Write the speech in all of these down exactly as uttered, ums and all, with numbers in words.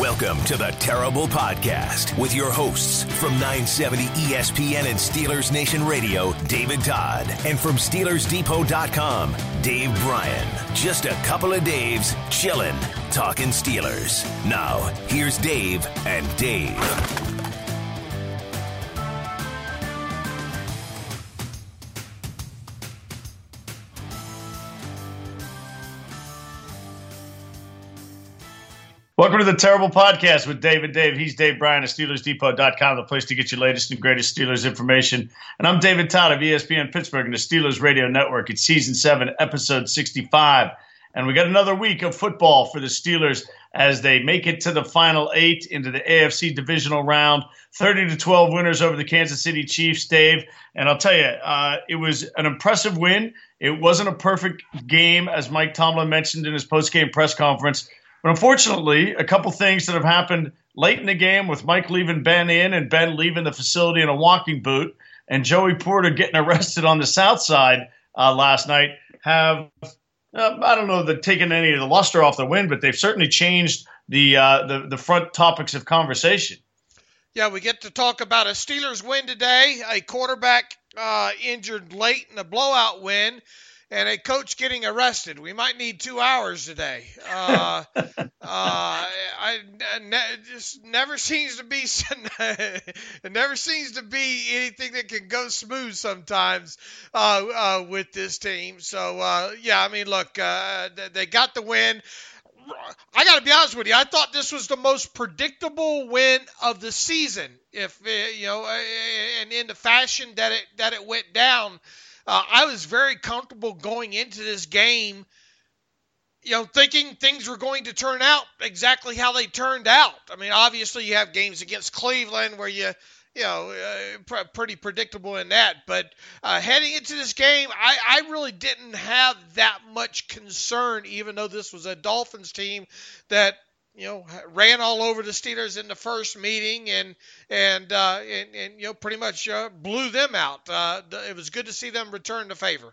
Welcome to the Terrible Podcast with your hosts from nine seventy E S P N and Steelers Nation Radio, David Todd, and from Steelers Depot dot com, Dave Bryan. Just a couple of Daves chillin', talking Steelers. Now, here's Dave and Dave. Welcome to the Terrible Podcast with Dave and Dave. He's Dave Bryan of Steelers Depot dot com, the place to get your latest and greatest Steelers information. And I'm David Todd of E S P N Pittsburgh and the Steelers Radio Network. It's Season seven, Episode sixty-five. And we got another week of football for the Steelers as they make it to the Final Eight into the A F C Divisional Round. thirty to twelve winners over the Kansas City Chiefs, Dave. And I'll tell you, uh, it was an impressive win. It wasn't a perfect game, as Mike Tomlin mentioned in his post-game press conference. But unfortunately, a couple things that have happened late in the game with Mike leaving Ben in and Ben leaving the facility in a walking boot and Joey Porter getting arrested on the south side uh, last night have, uh, I don't know, they've taken any of the luster off the win, but they've certainly changed the, uh, the, the front topics of conversation. Yeah, we get to talk about a Steelers win today, a quarterback uh, injured late in a blowout win, and a coach getting arrested. We might need two hours today. Uh, uh, I, I ne- just never seems to be it never seems to be anything that can go smooth sometimes uh, uh, with this team. So uh, yeah, I mean, look, uh, they got the win. I got to be honest with you. I thought this was the most predictable win of the season. If you know, and in the fashion that it that it went down. Uh, I was very comfortable going into this game, you know, thinking things were going to turn out exactly how they turned out. I mean, obviously you have games against Cleveland where you, you know, uh, pr- pretty predictable in that. But uh, heading into this game, I, I really didn't have that much concern, even though this was a Dolphins team that, you know, ran all over the Steelers in the first meeting and and uh, and, and you know pretty much uh, blew them out. Uh, it was good to see them return the favor.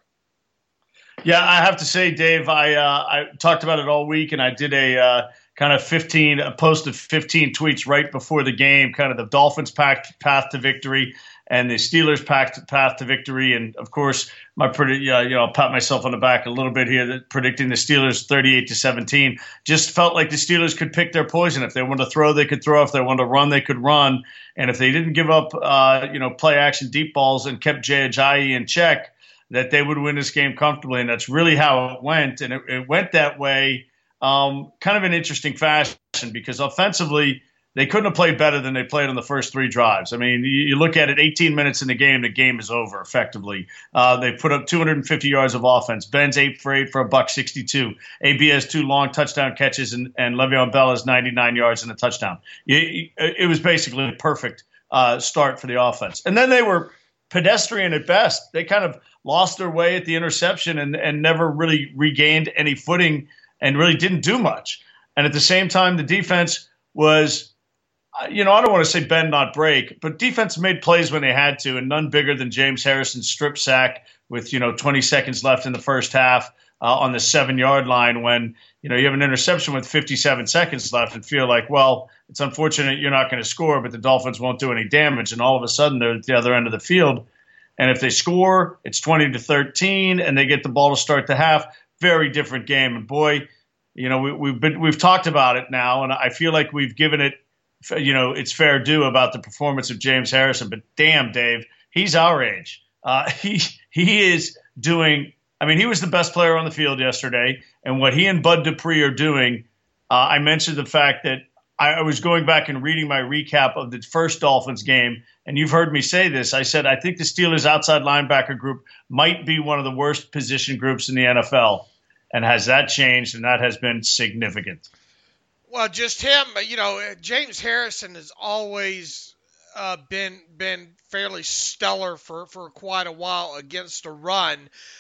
Yeah, I have to say, Dave, I uh, I talked about it all week, and I did a uh, kind of fifteen, a post of fifteen tweets right before the game, kind of the Dolphins' path to victory and the Steelers' path to victory. And, of course, my pretty, uh, you know, I'll pat myself on the back a little bit here, that predicting the Steelers thirty-eight to seventeen. Just felt like the Steelers could pick their poison. If they wanted to throw, they could throw. If they wanted to run, they could run. And if they didn't give up, uh, you know, play action deep balls and kept Jay Ajayi in check, that they would win this game comfortably. And that's really how it went. And it, it went that way, um, kind of an interesting fashion, because offensively, they couldn't have played better than they played on the first three drives. I mean, you, you look at it, eighteen minutes in the game, the game is over effectively. Uh, they put up two hundred fifty yards of offense. Ben's eight for eight for a buck sixty-two. A B has two long touchdown catches, and, and Le'Veon Bell has ninety-nine yards and a touchdown. It, it was basically a perfect uh, start for the offense. And then they were pedestrian at best. They kind of lost their way at the interception and, and never really regained any footing and really didn't do much. And at the same time, the defense was – you know, I don't want to say bend, not break, but defense made plays when they had to, and none bigger than James Harrison's strip sack with, you know, twenty seconds left in the first half uh, on the seven-yard line when, you know, you have an interception with fifty-seven seconds left and feel like, well, it's unfortunate you're not going to score, but the Dolphins won't do any damage. And all of a sudden they're at the other end of the field. And if they score, it's twenty to thirteen, and they get the ball to start the half. Very different game. And, boy, you know, we, we've been we've talked about it now, and I feel like we've given it, you know, it's fair due about the performance of James Harrison, but damn, Dave, he's our age. Uh, he he is doing. I mean, he was the best player on the field yesterday, and what he and Bud Dupree are doing. Uh, I mentioned the fact that I, I was going back and reading my recap of the first Dolphins game, and you've heard me say this. I said I think the Steelers' outside linebacker group might be one of the worst position groups in the N F L, and has that changed? And that has been significant. Well, just him, you know, James Harrison has always uh, been been fairly stellar for, for quite a while against the run.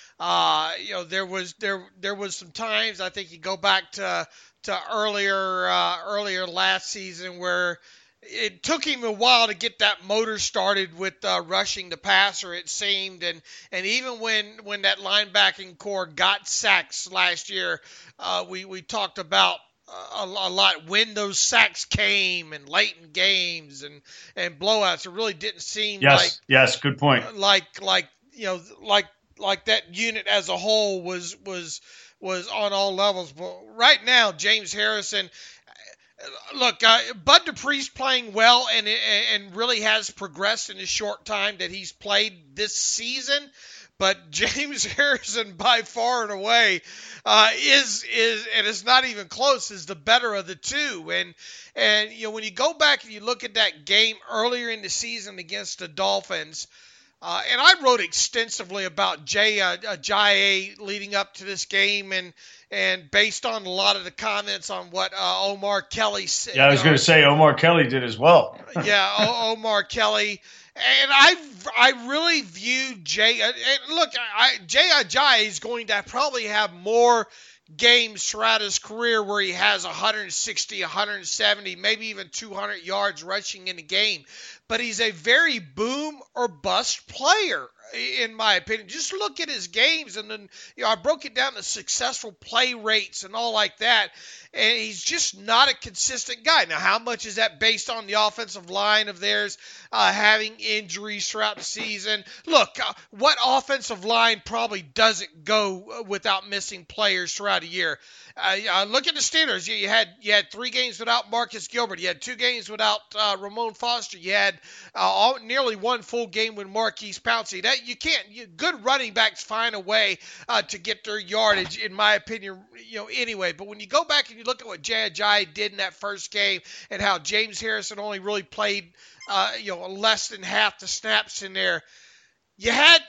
Uh, you know, there was there there was some times, I think you go back to to earlier uh, earlier last season where it took him a while to get that motor started with uh, rushing the passer, it seemed. And, and even when, when that linebacking core got sacks last year, uh, we, we talked about a, a lot when those sacks came and late in games and, and blowouts. It really didn't seem yes, like yes, good point. Like like you know like like that unit as a whole was was was on all levels. But right now, James Harrison. Look, uh, Bud Dupree's playing well and and really has progressed in the short time that he's played this season. But James Harrison, by far and away, uh, is is and it's not even close, is the better of the two. And and you know when you go back and you look at that game earlier in the season against the Dolphins. Uh, and I wrote extensively about Jay Ajayi leading up to this game, and and based on a lot of the comments on what uh, Omar Kelly said. Yeah, I was going to say Omar Kelly did as well. yeah, o- Omar Kelly, and I I really view Jay. And look, I, Jay Ajayi is going to probably have more games throughout his career where he has one hundred sixty, one hundred seventy, maybe even two hundred yards rushing in a game. But he's a very boom or bust player, in my opinion. Just look at his games, and then you know I broke it down to successful play rates and all like that. And he's just not a consistent guy. Now, how much is that based on the offensive line of theirs uh, having injuries throughout the season? Look, uh, what offensive line probably doesn't go without missing players throughout a year? Uh, uh, look at the Steelers. You, you had you had three games without Marcus Gilbert. You had two games without uh, Ramon Foster. You had uh, all, nearly one full game with Marquise Pouncey. That you can't. You, good running backs find a way uh, to get their yardage, in my opinion. You know, anyway. But when you go back and you look at what Jay Ajayi did in that first game, and how James Harrison only really played, uh, you know, less than half the snaps in there, you had.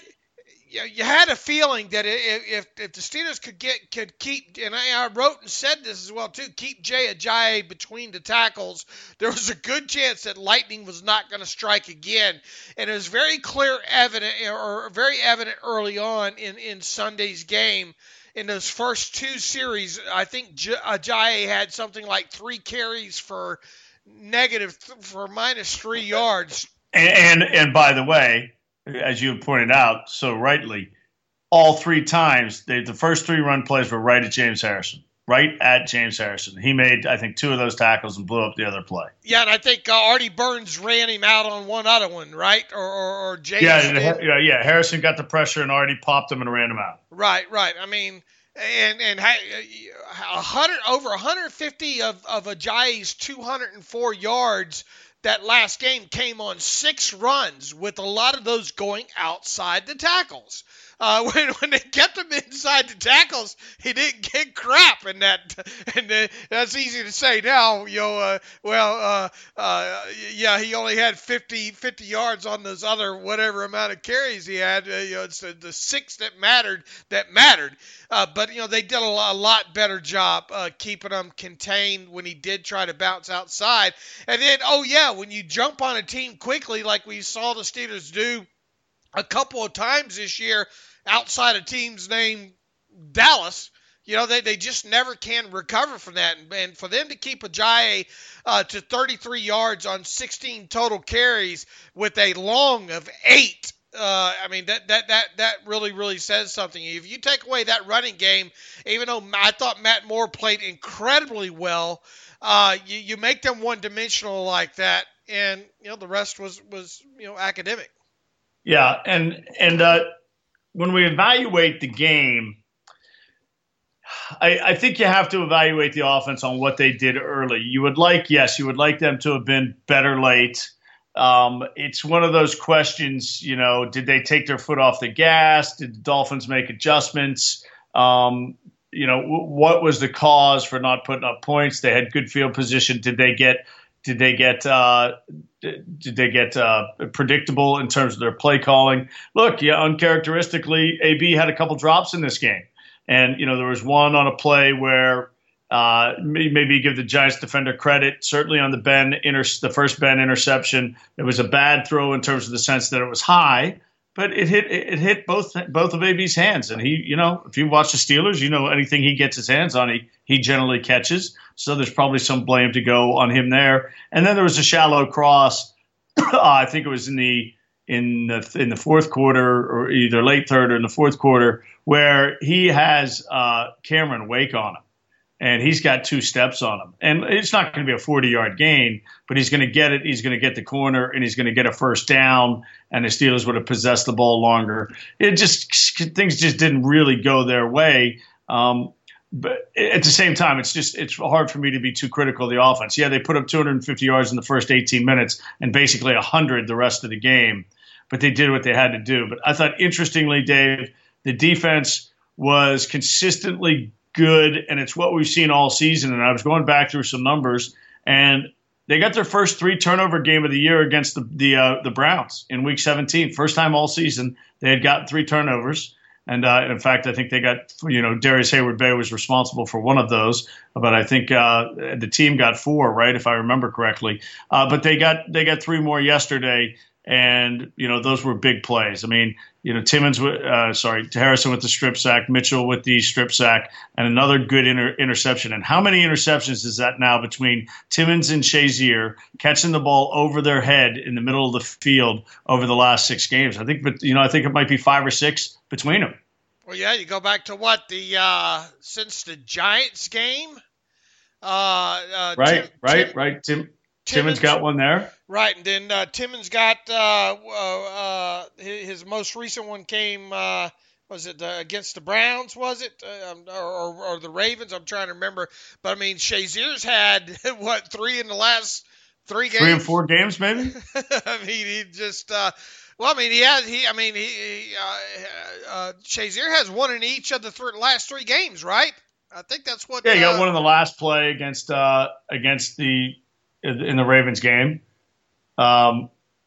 You had a feeling that if if the Steelers could get could keep, and I, I wrote and said this as well too, keep Jay Ajayi between the tackles, there was a good chance that lightning was not going to strike again. And it was very clear, evident, or very evident early on in, in Sunday's game. In those first two series, I think Ajayi had something like three carries for negative for minus three yards. And and, and by the way, as you pointed out so rightly, all three times, they, the first three run plays were right at James Harrison. Right at James Harrison. He made, I think, two of those tackles and blew up the other play. Yeah, and I think uh, Artie Burns ran him out on one other one, right? Or, or, or James yeah, did. yeah, yeah. Harrison got the pressure and Artie popped him and ran him out. Right, right. I mean, and and a hundred over one hundred fifty of of Ajayi's two hundred four yards that last game came on six runs, with a lot of those going outside the tackles. Uh, when when they kept him inside the tackles, he didn't get crap in that. And uh, that's easy to say now. You know, uh, well, uh, uh, yeah, he only had fifty, fifty yards on those other whatever amount of carries he had. Uh, you know, it's the, the six that mattered. That mattered. Uh, but you know, they did a, a lot better job uh, keeping him contained when he did try to bounce outside. And then, oh yeah, when you jump on a team quickly, like we saw the Steelers do a couple of times this year, outside of teams named Dallas, you know, they, they just never can recover from that. And, and for them to keep Ajayi uh, to thirty-three yards on sixteen total carries with a long of eight, uh, I mean, that, that, that, that really, really says something. If you take away that running game, even though I thought Matt Moore played incredibly well, uh, you, you make them one-dimensional like that, and, you know, the rest was, was you know, academic. Yeah, and, and, uh, when we evaluate the game, I, I think you have to evaluate the offense on what they did early. You would like, yes, you would like them to have been better late. Um, it's one of those questions, you know, did they take their foot off the gas? Did the Dolphins make adjustments? Um, you know, w- what was the cause for not putting up points? They had good field position. Did they get Did they get uh, did they get uh, predictable in terms of their play calling? Look, yeah, uncharacteristically, A B had a couple drops in this game, and you know there was one on a play where uh, maybe give the Giants defender credit. Certainly on the Ben inter- the first Ben interception, it was a bad throw in terms of the sense that it was high, but it hit it hit both both of A B's hands, and he, you know, if you watch the Steelers, you know anything he gets his hands on, he he generally catches. So there's probably some blame to go on him there. And then there was a shallow cross. uh, I think it was in the in the in the fourth quarter, or either late third or in the fourth quarter, where he has uh, Cameron Wake on him, and he's got two steps on him. And it's not going to be a forty-yard gain, but he's going to get it. He's going to get the corner, and he's going to get a first down, and the Steelers would have possessed the ball longer. It just things just didn't really go their way. Um, but at the same time, it's just it's hard for me to be too critical of the offense. Yeah, they put up two hundred fifty yards in the first eighteen minutes and basically one hundred the rest of the game, but they did what they had to do. But I thought, interestingly, Dave, the defense was consistently good, and it's what we've seen all season. And I was going back through some numbers, and they got their first three turnover game of the year against the the, uh, the Browns in Week seventeen. First time all season they had gotten three turnovers. And uh, in fact, I think they got, you know, Darius Hayward-Bay was responsible for one of those, but I think uh, the team got four, right, if I remember correctly. Uh, but they got they got three more yesterday, and you know those were big plays. I mean, you know, Timmons, uh, sorry, Harrison with the strip sack, Mitchell with the strip sack, and another good inter- interception. And how many interceptions is that now between Timmons and Shazier catching the ball over their head in the middle of the field over the last six games? I think, but you know, I think it might be five or six between them. Well, yeah, you go back to what the uh, since the Giants game. Uh, uh, right, Tim, right, Tim, right. Tim, Timmons, Timmons got one there. Right, and then uh, Timmons got uh, uh, his, his most recent one came. Uh, was it uh, against the Browns? Was it uh, or, or, or the Ravens? I'm trying to remember. But I mean, Shazier's had what three in the last three games? Three and four games, maybe. I mean, he just. Uh, Well, I mean, he has. He, I mean, he. he uh, uh, Shazier has one in each of the th- last three games, right? I think that's what. Yeah, he got uh, one in the last play against uh, against the in the Ravens game. Um,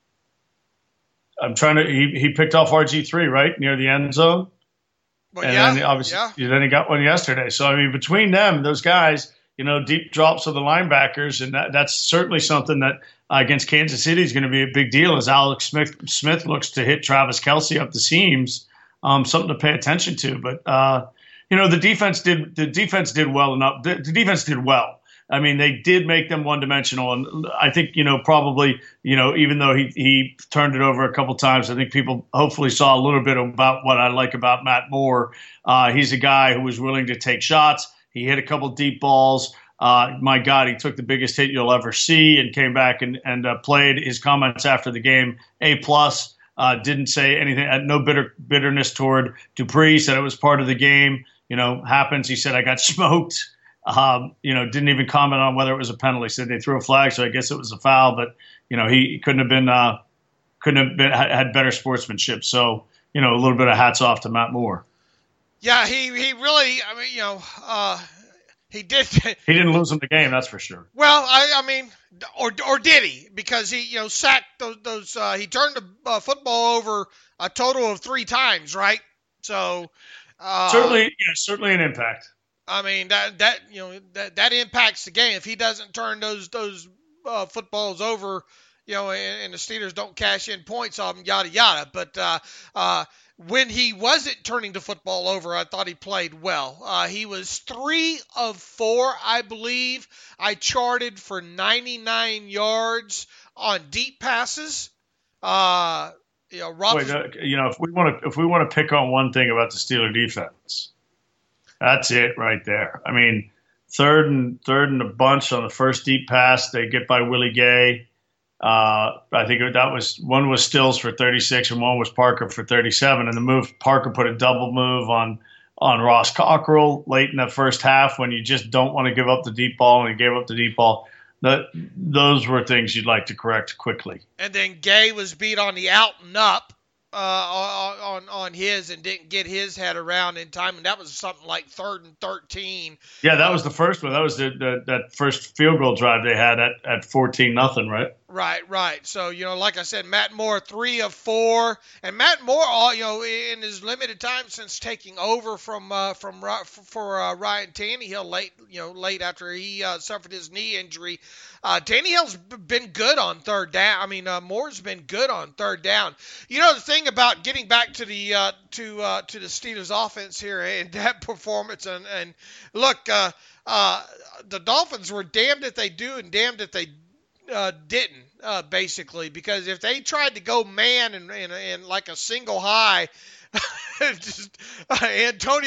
I'm trying to. He, he picked off R G three right near the end zone, well, and yeah, then obviously yeah. then he got one yesterday. So I mean, between them, those guys, you know, deep drops of the linebackers, and that, that's certainly something that. Uh, against Kansas City is going to be a big deal as Alex Smith, Smith looks to hit Travis Kelce up the seams. Um, something to pay attention to. But uh, you know, the defense did the defense did well enough. The, the defense did well. I mean, they did make them one dimensional, and I think you know probably you know even though he he turned it over a couple times, I think people hopefully saw a little bit about what I like about Matt Moore. Uh, he's a guy who was willing to take shots. He hit a couple deep balls. Uh, my God, he took the biggest hit you'll ever see and came back and, and uh, played. His comments after the game, A plus, uh, didn't say anything, had no bitter bitterness toward Dupree, said it was part of the game. You know, happens. He said, I got smoked. Um, you know, didn't even comment on whether it was a penalty. Said they threw a flag, so I guess it was a foul. But, you know, he, he couldn't have been, uh, couldn't have been, had better sportsmanship. So, you know, a little bit of hats off to Matt Moore. Yeah, he, he really, I mean, you know, uh, He did. He didn't lose in the game, that's for sure. Well, I, I mean, or or did he? Because he, you know, sacked those. those uh, he turned the uh, football over a total of three times, right? So uh, certainly, yeah, certainly an impact. I mean that that you know that that impacts the game if he doesn't turn those those uh, footballs over, you know, and, and the Steelers don't cash in points on them, yada yada. But uh, uh, when he wasn't turning the football over, I thought he played well. Uh, he was three of four, I believe. I charted for ninety-nine yards on deep passes. Uh, you know, Wait, uh, you know, if we want to, if we want to pick on one thing about the Steeler defense, that's it right there. I mean, third and third and a bunch on the first deep pass, they get by Willie Gay. Uh, I think that was one was Stills for thirty-six and one was Parker for thirty-seven. And the move Parker put a double move on on Ross Cockrell late in the first half when you just don't want to give up the deep ball, and he gave up the deep ball. That those were things you'd like to correct quickly. And then Gay was beat on the out and up uh, on, on on his and didn't get his head around in time, and that was something like third and thirteen. Yeah, that was the first one. That was the, the that first field goal drive they had at at fourteen nothing, right? Right, right. So, you know, like I said, Matt Moore, three of four. And Matt Moore, all you know, in his limited time since taking over from uh, from for uh, Ryan Tannehill late, you know, late after he uh, suffered his knee injury, uh, Tannehill's been good on third down. I mean, uh, Moore's been good on third down. You know, the thing about getting back to the uh, to uh, to the Steelers offense here and that performance, and and look, uh, uh, the Dolphins were damned if they do and damned if they Uh, didn't uh, basically, because if they tried to go man and, and, and like a single high, just uh, Antonio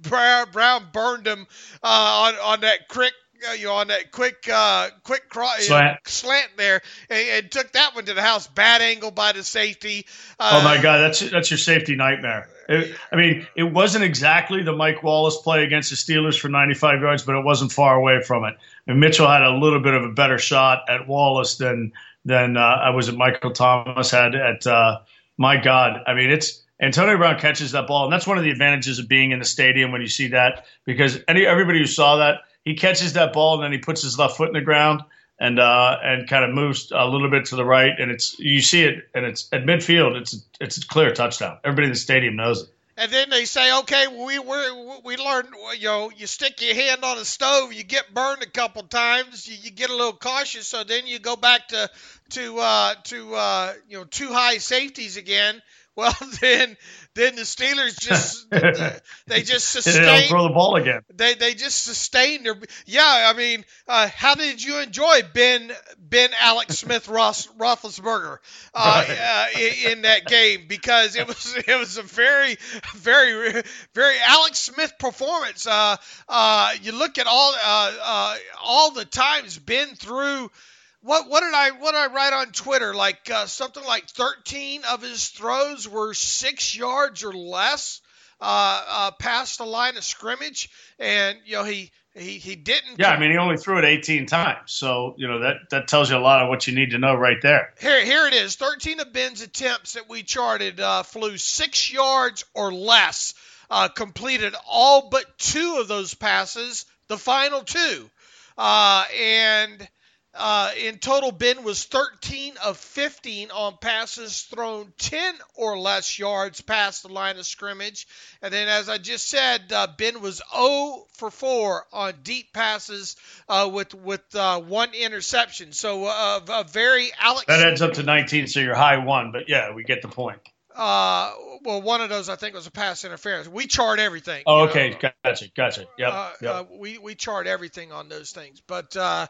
Brown burned him uh, on on that quick. Uh, you know, on that quick, uh, quick cross, slant. Know, slant there, and, and took that one to the house. Bad angle by the safety. Uh, oh my God, that's that's your safety nightmare. It, I mean, it wasn't exactly the Mike Wallace play against the Steelers for ninety-five yards, but it wasn't far away from it. And Mitchell had a little bit of a better shot at Wallace than than uh, I was at Michael Thomas had at. Uh, my God, I mean, it's Antonio Brown catches that ball, and that's one of the advantages of being in the stadium when you see that, because any everybody who saw that. He catches that ball and then he puts his left foot in the ground and uh, and kind of moves a little bit to the right, and it's you see it, and it's at midfield. It's it's a clear touchdown. Everybody in the stadium knows it. And then they say, okay, we we we learned, you know, you stick your hand on a stove, you get burned a couple times, you, you get a little cautious, so then you go back to to uh, to uh, you know two high safeties again. Well, then, then the Steelers just they just sustained. They don't throw the ball again. They they just sustained their. Yeah, I mean, uh, how did you enjoy Ben Ben Alex Smith Ross Roethlisberger uh, right. uh, in, in that game? Because it was it was a very very very Alex Smith performance. Uh, uh, you look at all uh, uh, all the times Ben threw. What what did I what did I write on Twitter? Like uh, something like thirteen of his throws were six yards or less uh, uh, past the line of scrimmage, and you know he he he didn't. Yeah, I mean he only threw it eighteen times, so you know that that tells you a lot of what you need to know right there. Here here it is. thirteen of Ben's attempts that we charted uh, flew six yards or less. Uh, completed all but two of those passes. The final two, uh, and. Uh, in total, Ben was thirteen of fifteen on passes thrown ten or less yards past the line of scrimmage. And then, as I just said, uh, Ben was zero for four on deep passes uh, with with uh, one interception. So uh, a very Alex. That adds up to nineteen, so you're high one. But yeah, we get the point. Uh, well, one of those I think was a pass interference. We chart everything. Oh, okay, know. gotcha, gotcha. Yep, uh, yep. Uh, we we chart everything on those things, but uh,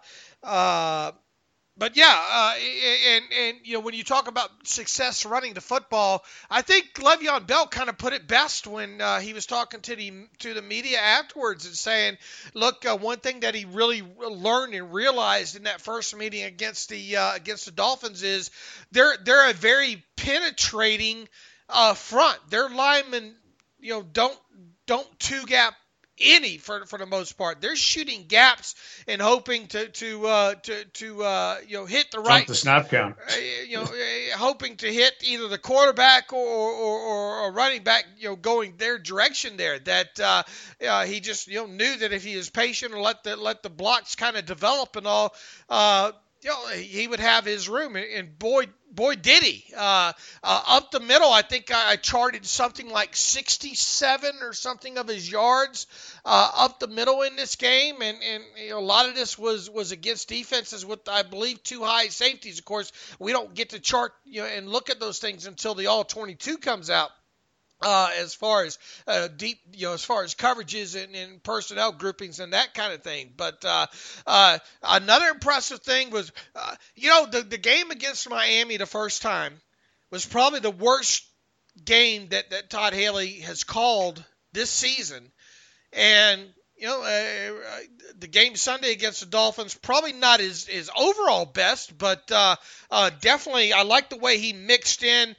uh, but yeah, uh, and and you know when you talk about success running the football, I think Le'Veon Bell kind of put it best when uh, he was talking to the to the media afterwards and saying, look, uh, one thing that he really learned and realized in that first meeting against the uh, against the Dolphins is they're they're a very penetrating uh, front. Their linemen, you know, don't don't two gap any for for the most part. They're shooting gaps and hoping to to uh, to to uh, you know hit the right Jump the snap count. Uh, you know, uh, hoping to hit either the quarterback or or, or a running back. You know, going their direction there. That uh, uh, he just you know knew that if he is patient and let the let the blocks kind of develop and all. Uh, You know, he would have his room, and boy, boy, did he. Uh, uh, up the middle, I think I, I charted something like sixty-seven or something of his yards uh, up the middle in this game, and, and you know, a lot of this was, was against defenses with, I believe, two high safeties. Of course, we don't get to chart you know, and look at those things until the all twenty-two comes out. Uh, as far as uh, deep, you know, as far as coverages and, and personnel groupings and that kind of thing. But uh, uh, another impressive thing was, uh, you know, the, the game against Miami the first time was probably the worst game that, that Todd Haley has called this season. And, you know, uh, the game Sunday against the Dolphins, probably not his, his overall best, but uh, uh, definitely I like the way he mixed in.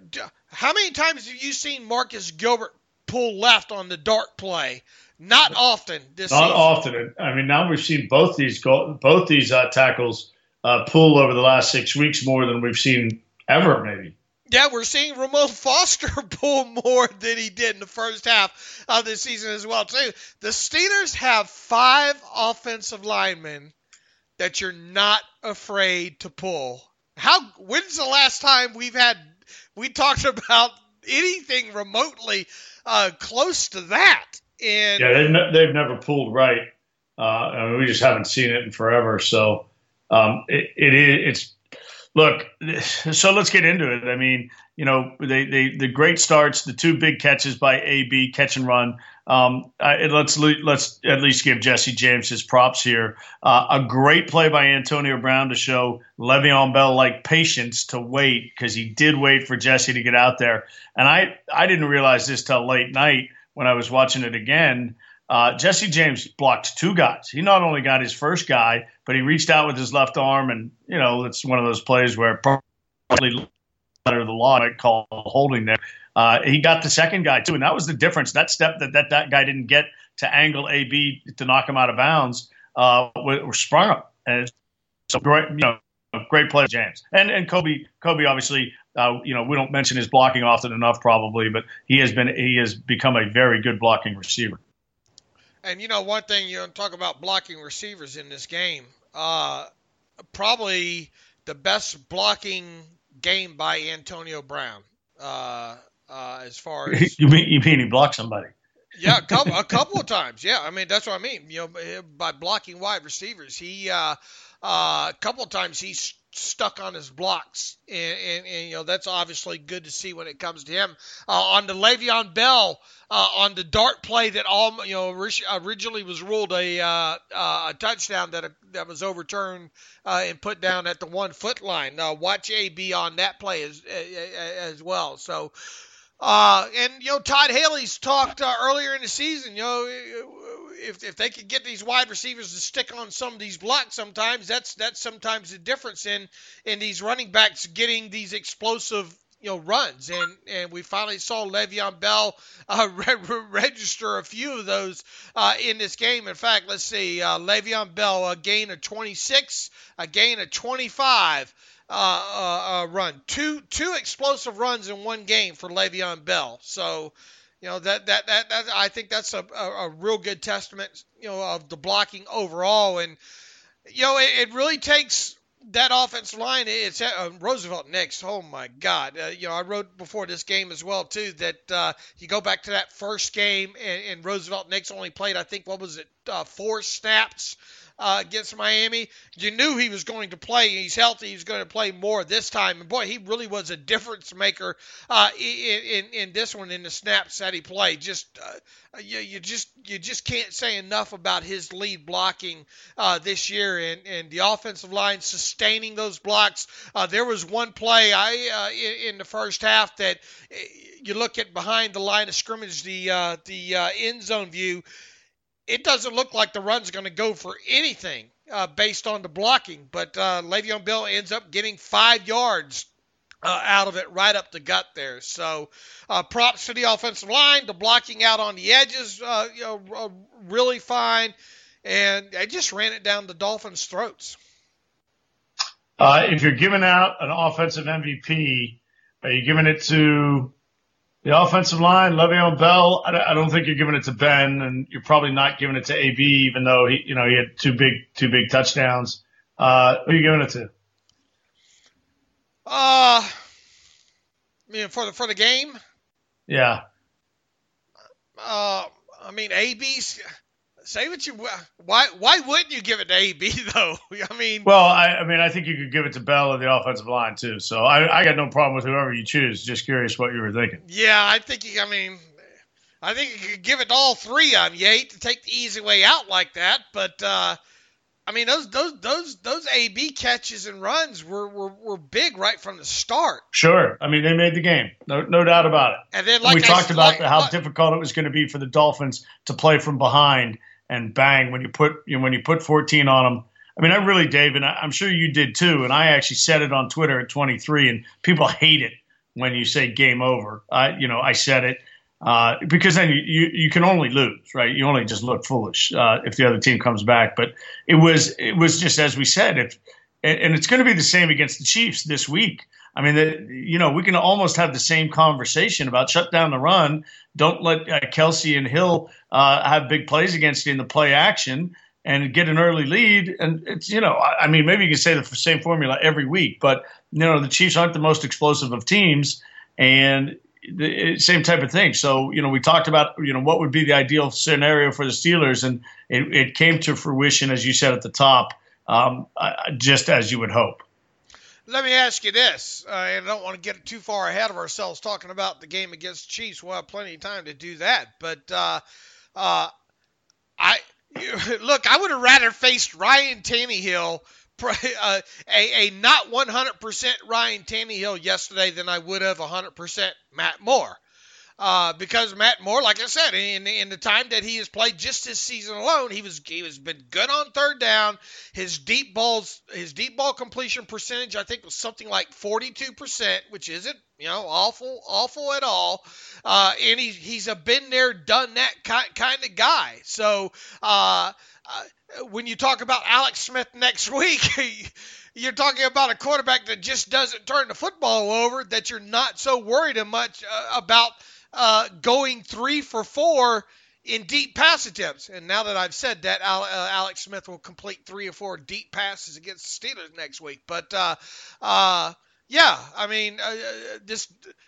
How many times have you seen Marcus Gilbert pull left on the dart play? Not often this Not season. often. I mean, now we've seen both these go- both these uh, tackles uh, pull over the last six weeks more than we've seen ever, maybe. Yeah, we're seeing Ramon Foster pull more than he did in the first half of the season as well, too. The Steelers have five offensive linemen that you're not afraid to pull. How? When's the last time we've had we talked about anything remotely uh, close to that? And yeah, they've, ne- they've never pulled right. Uh, I mean, we just haven't seen it in forever. So um, it, it it's look. So let's get into it. I mean, you know, they, they the great starts, the two big catches by A B, catch and run. Um, I, let's let's at least give Jesse James his props here. Uh, a great play by Antonio Brown to show Le'Veon Bell like patience to wait, because he did wait for Jesse to get out there. And I I didn't realize this till late night. when I was watching it again. Uh, Jesse James blocked two guys. He not only got his first guy, but he reached out with his left arm, and you know it's one of those plays where probably letter of the law might call holding there. Uh, he got the second guy too, and that was the difference. That step that that, that guy didn't get to angle A B to knock him out of bounds uh, were sprung up, and so great, you know, great play, James, and and Kobe. Kobe obviously, uh, you know, we don't mention his blocking often enough, probably, but he has been he has become a very good blocking receiver. And, you know, one thing, you know, talk about blocking receivers in this game, uh, probably the best blocking game by Antonio Brown, uh, uh, as far as. you mean you mean he blocked somebody? Yeah, a couple, a couple of times. Yeah, I mean, that's what I mean. You know, by blocking wide receivers, he uh, uh, a couple of times he's stuck on his blocks, and, and, and you know that's obviously good to see when it comes to him. Uh, on the Le'Veon Bell, uh, on the dart play that all you know originally was ruled a uh, uh, a touchdown that that was overturned uh, and put down at the one foot line. Uh, watch A B on that play as as well. So. Uh, and, you know, Todd Haley's talked uh, earlier in the season, you know, if if they could get these wide receivers to stick on some of these blocks sometimes, that's that's sometimes the difference in, in these running backs getting these explosive, you know, runs. And, and we finally saw Le'Veon Bell uh, re- register a few of those uh, in this game. In fact, let's see, uh, Le'Veon Bell, a gain of twenty-six, a gain of twenty-five. Uh, uh, uh, run two two explosive runs in one game for Le'Veon Bell. So, you know that that that, that I think that's a, a, a real good testament, you know, of the blocking overall. And you know, it, it really takes that offensive line. It's uh, Roosevelt Nix. Oh my God! Uh, you know, I wrote before this game as well too that uh, you go back to that first game and, and Roosevelt Nix only played, I think, what was it, uh, four snaps. Uh, against Miami. You knew he was going to play. He's healthy. He's going to play more this time. And boy, he really was a difference maker uh, in, in in this one in the snaps that he played. Just uh, you, you just you just can't say enough about his lead blocking uh, this year and, and the offensive line sustaining those blocks. Uh, there was one play I uh, in, in the first half that uh, you look at behind the line of scrimmage, the uh, the uh, end zone view. It doesn't look like the run's going to go for anything uh, based on the blocking, but uh, Le'Veon Bell ends up getting five yards uh, out of it right up the gut there. So uh, props to the offensive line, the blocking out on the edges, uh, you know, uh, really fine, and I just ran it down the Dolphins' throats. Uh, if you're giving out an offensive M V P, are you giving it to the offensive line, Le'Veon Bell? I don't think you're giving it to Ben, and you're probably not giving it to A B, even though he, you know, he had two big, two big touchdowns. Uh, who are you giving it to? Uh, I mean, for the for the game. Yeah. Uh, I mean, A B's. Say what you. Why? Why wouldn't you give it to A B though? I mean. Well, I, I mean, I think you could give it to Bell or the offensive line too. So I, I got no problem with whoever you choose. Just curious what you were thinking. Yeah, I think. You, I mean, I think you could give it to all three of them. You hate to take the easy way out like that, but uh, I mean, those those those those A B catches and runs were, were, were big right from the start. Sure, I mean they made the game, no no doubt about it. And then, like we I, talked about like, how like, difficult it was going to be for the Dolphins to play from behind. And bang, when you put you know, when you put fourteen on them. I mean, I really, Dave, and I, I'm sure you did too. And I actually said it on Twitter at twenty-three, and people hate it when you say game over. I, you know, I said it uh, because then you, you you can only lose, right? You only just look foolish uh, if the other team comes back. But it was it was just as we said, if and it's going to be the same against the Chiefs this week. I mean, the, you know, we can almost have the same conversation about shut down the run. Don't let uh, Kelsey and Hill uh, have big plays against you in the play action and get an early lead. And it's, you know, I, I mean, maybe you can say the same formula every week, but, you know, the Chiefs aren't the most explosive of teams and the same type of thing. So, you know, we talked about, you know, what would be the ideal scenario for the Steelers, and it, it came to fruition, as you said at the top, um, uh, just as you would hope. Let me ask you this, uh, and I don't want to get too far ahead of ourselves talking about the game against the Chiefs. We'll have plenty of time to do that. But uh, uh, I look, I would have rather faced Ryan Tannehill, uh, a, a not one hundred percent Ryan Tannehill yesterday than I would have one hundred percent Matt Moore. Uh, because Matt Moore, like I said, in, in the time that he has played just this season alone, he was he was been good on third down. His deep balls, his deep ball completion percentage, I think, was something like forty-two percent, which isn't you know awful awful at all. Uh, and he he's a been there, done that kind kind of guy. So uh, uh, when you talk about Alex Smith next week. You're talking about a quarterback that just doesn't turn the football over, that you're not so worried much uh, about uh, going three for four in deep pass attempts. And now that I've said that, Al- uh, Alex Smith will complete three or four deep passes against the Steelers next week. But, uh, uh, yeah, I mean, uh, this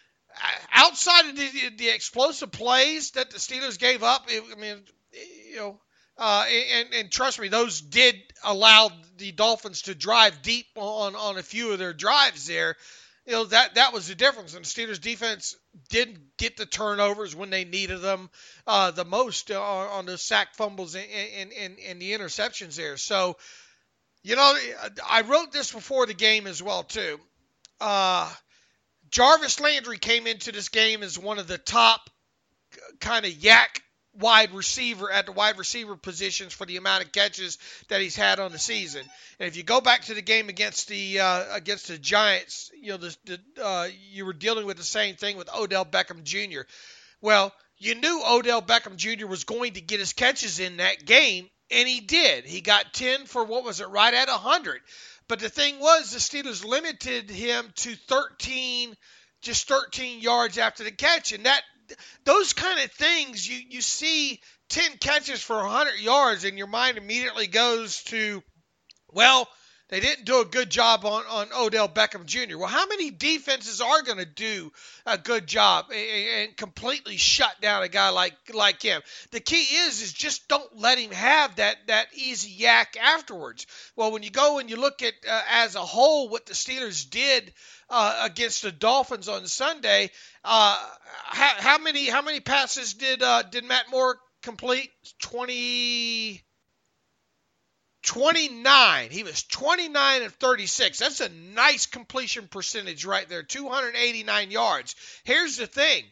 outside of the, the explosive plays that the Steelers gave up, it, I mean, you know, Uh, and, and trust me, those did allow the Dolphins to drive deep on, on a few of their drives there. You know, that, that was the difference. And the Steelers defense didn't get the turnovers when they needed them uh, the most uh, on the sack fumbles and, and, and, and the interceptions there. So, you know, I wrote this before the game as well, too. Uh, Jarvis Landry came into this game as one of the top kind of yak wide receiver at the wide receiver positions for the amount of catches that he's had on the season. And if you go back to the game against the uh, against the Giants, you know the, the uh, you were dealing with the same thing with Odell Beckham Junior Well, you knew Odell Beckham Junior was going to get his catches in that game, and he did. He got ten for what was it, right at one hundred. But the thing was, the Steelers limited him to thirteen, just thirteen yards after the catch, and that. Those kind of things, you, you see ten catches for one hundred yards and your mind immediately goes to, well, they didn't do a good job on, on Odell Beckham Junior Well, how many defenses are going to do a good job and, and completely shut down a guy like like him? The key is is just don't let him have that, that easy yak afterwards. Well, when you go and you look at uh, as a whole what the Steelers did uh, against the Dolphins on Sunday, uh, how, how many how many passes did uh, did Matt Moore complete? twenty twenty-nine. He was twenty-nine of thirty-six. That's a nice completion percentage right there, two hundred eighty-nine yards. Here's the thing.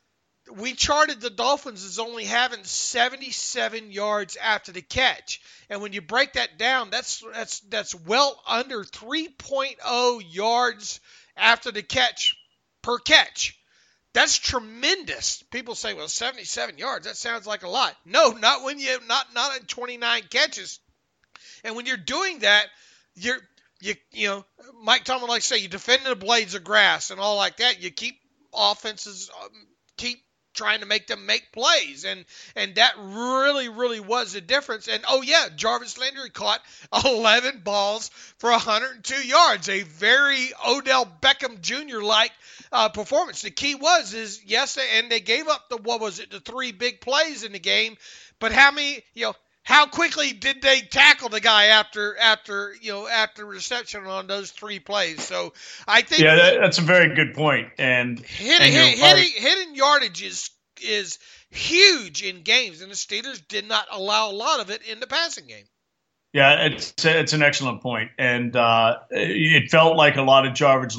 We charted the Dolphins as only having seventy-seven yards after the catch. And when you break that down, that's that's that's well under three point oh yards after the catch per catch. That's tremendous. People say, well, seventy-seven yards, that sounds like a lot. No, not when you not not in twenty-nine catches. And when you're doing that, you're you you know, Mike Tomlin likes to say you defend the blades of grass and all like that. You keep offenses um, keep trying to make them make plays, and and that really really was the difference. And oh yeah, Jarvis Landry caught eleven balls for one hundred two yards, a very Odell Beckham Junior like uh, performance. The key was is yes, and they gave up the what was it the three big plays in the game, but how many you know. How quickly did they tackle the guy after after you know after reception on those three plays? So I think yeah, that, that's a very good point. And hitting and hitting, hitting, hitting yardage is is huge in games, and the Steelers did not allow a lot of it in the passing game. Yeah, it's it's an excellent point, and uh, it felt like a lot of Jarvis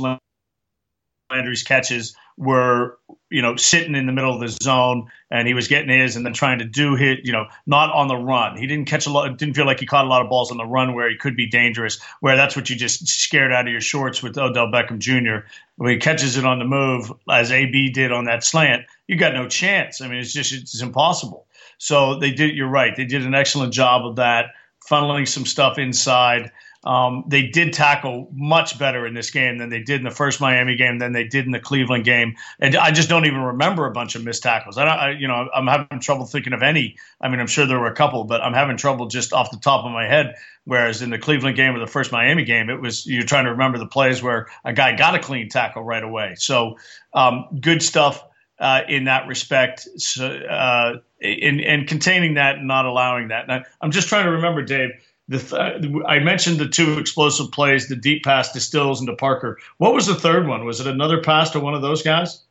Landry's catches were, you know, sitting in the middle of the zone, and he was getting his and then trying to do his, you know, not on the run. He didn't catch a lot, didn't feel like he caught a lot of balls on the run where he could be dangerous, where that's what you just scared out of your shorts with Odell Beckham Junior When he catches it on the move, as A B did on that slant, you got no chance. I mean, it's just, it's impossible. So they did, you're right. They did an excellent job of that, funneling some stuff inside. Um, they did tackle much better in this game than they did in the first Miami game, than they did in the Cleveland game. And I just don't even remember a bunch of missed tackles. I, don't, I you know, I'm having trouble thinking of any. I mean, I'm sure there were a couple, but I'm having trouble just off the top of my head. Whereas in the Cleveland game or the first Miami game, it was, you're trying to remember the plays where a guy got a clean tackle right away. So um, good stuff uh, in that respect. So, uh, in, in containing that and not allowing that. And I, I'm just trying to remember, Dave, The th- I mentioned the two explosive plays, the deep pass to Stills and to Parker. What was the third one? Was it another pass to one of those guys?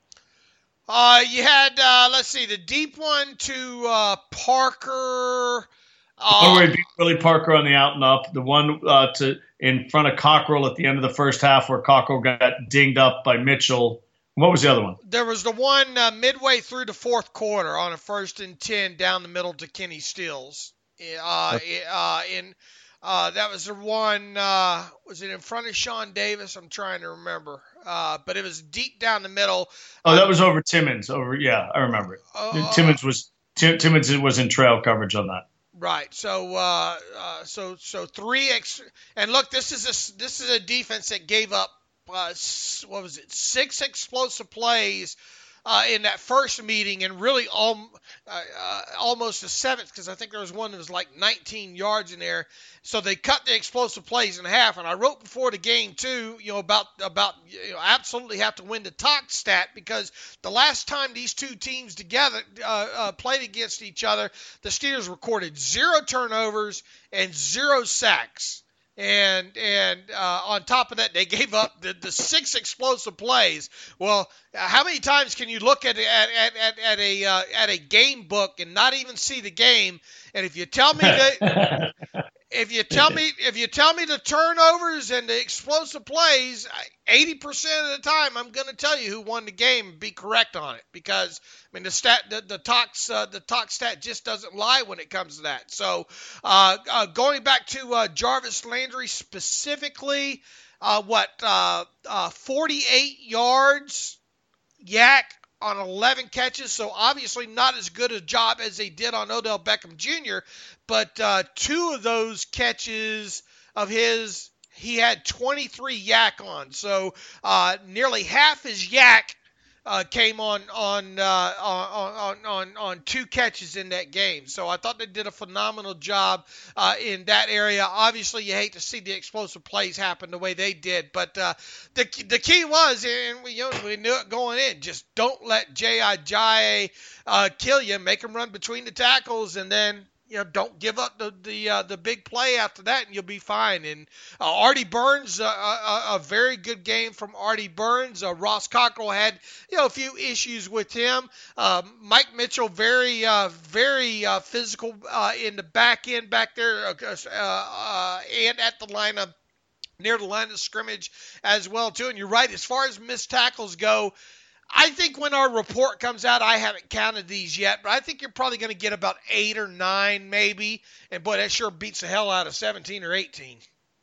Uh, you had, uh, let's see, the deep one to uh, Parker. Uh, one where he beat Willie Parker on the out and up. The one uh, to in front of Cockrell at the end of the first half where Cockrell got dinged up by Mitchell What was the other one? There was the one uh, midway through the fourth quarter on a first and ten down the middle to Kenny Stills. Uh, uh, in uh, that was the one. Uh, was it in front of Sean Davis? I'm trying to remember. Uh, but it was deep down the middle. Oh, that was over Timmons. Over, yeah, I remember it. Uh, Timmons was Tim, Timmons was in trail coverage on that. Right. So, uh, uh, so, so three ex. And look, this is a this is a defense that gave up. Uh, what was it? Six explosive plays uh, in that first meeting, and really all, uh, uh, almost the seventh, because I think there was one that was like nineteen yards in there. So they cut the explosive plays in half. And I wrote before the game too, you know, about about you know, absolutely have to win the Tox stat, because the last time these two teams together uh, uh, played against each other, the Steelers recorded zero turnovers and zero sacks. And and uh, on top of that, they gave up the, the six explosive plays. Well, how many times can you look at at at, at a uh, at a game book and not even see the game? And if you tell me that, if you tell me if you tell me the turnovers and the explosive plays, eighty percent of the time I'm going to tell you who won the game and be correct on it, because I mean the stat the the Tox uh, the Tox stat just doesn't lie when it comes to that. So uh, uh, going back to uh, Jarvis Landry specifically, uh, what uh, uh, forty-eight yards, yak, on eleven catches, so obviously not as good a job as they did on Odell Beckham Junior, but uh, two of those catches of his, he had twenty-three yak on, so uh, nearly half his yak uh, came on on, uh, on on on on two catches in that game. So I thought they did a phenomenal job uh, in that area. Obviously, you hate to see the explosive plays happen the way they did, but uh, the the key was, and we, you know, we knew it going in, just don't let Jay Ajayi uh, kill you. Make him run between the tackles, and then, you know, don't give up the the uh, the big play after that, and you'll be fine. And uh, Artie Burns, uh, a, a very good game from Artie Burns. Uh, Ross Cockrell had, you know, a few issues with him. Uh, Mike Mitchell, very uh, very uh, physical uh, in the back end back there, uh, uh, and at the line of near the line of scrimmage as well too. And you're right, as far as missed tackles go, I think when our report comes out, I haven't counted these yet, but I think you're probably going to get about eight or nine maybe. And, boy, that sure beats the hell out of seventeen or eighteen.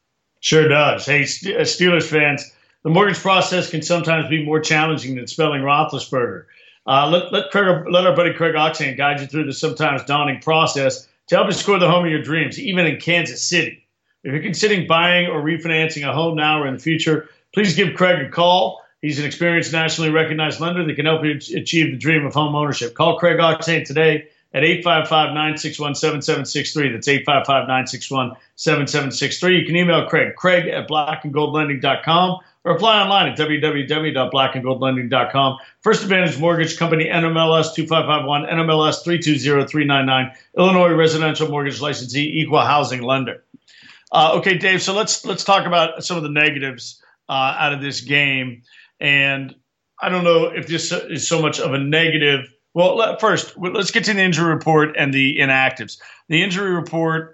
Sure does. Hey, Steelers fans, the mortgage process can sometimes be more challenging than spelling Roethlisberger. Uh, let, let, Craig, let our buddy Craig Oxane guide you through the sometimes daunting process to help you score the home of your dreams, even in Kansas City. If you're considering buying or refinancing a home now or in the future, please give Craig a call. He's an experienced, nationally recognized lender that can help you achieve the dream of home ownership. Call Craig Oxane today at eight five five, nine six one, seven seven six three. That's eight five five, nine six one, seven seven six three. You can email Craig, Craig at black and gold lending dot com, or apply online at w w w dot black and gold lending dot com. First Advantage Mortgage Company, N M L S two five five one, N M L S three two zero three nine nine, Illinois Residential Mortgage Licensee, Equal Housing Lender. Uh, okay, Dave, so let's let's talk about some of the negatives uh, out of this game. And I don't know if this is so much of a negative. Well, let, first, let's get to the injury report and the inactives. The injury report,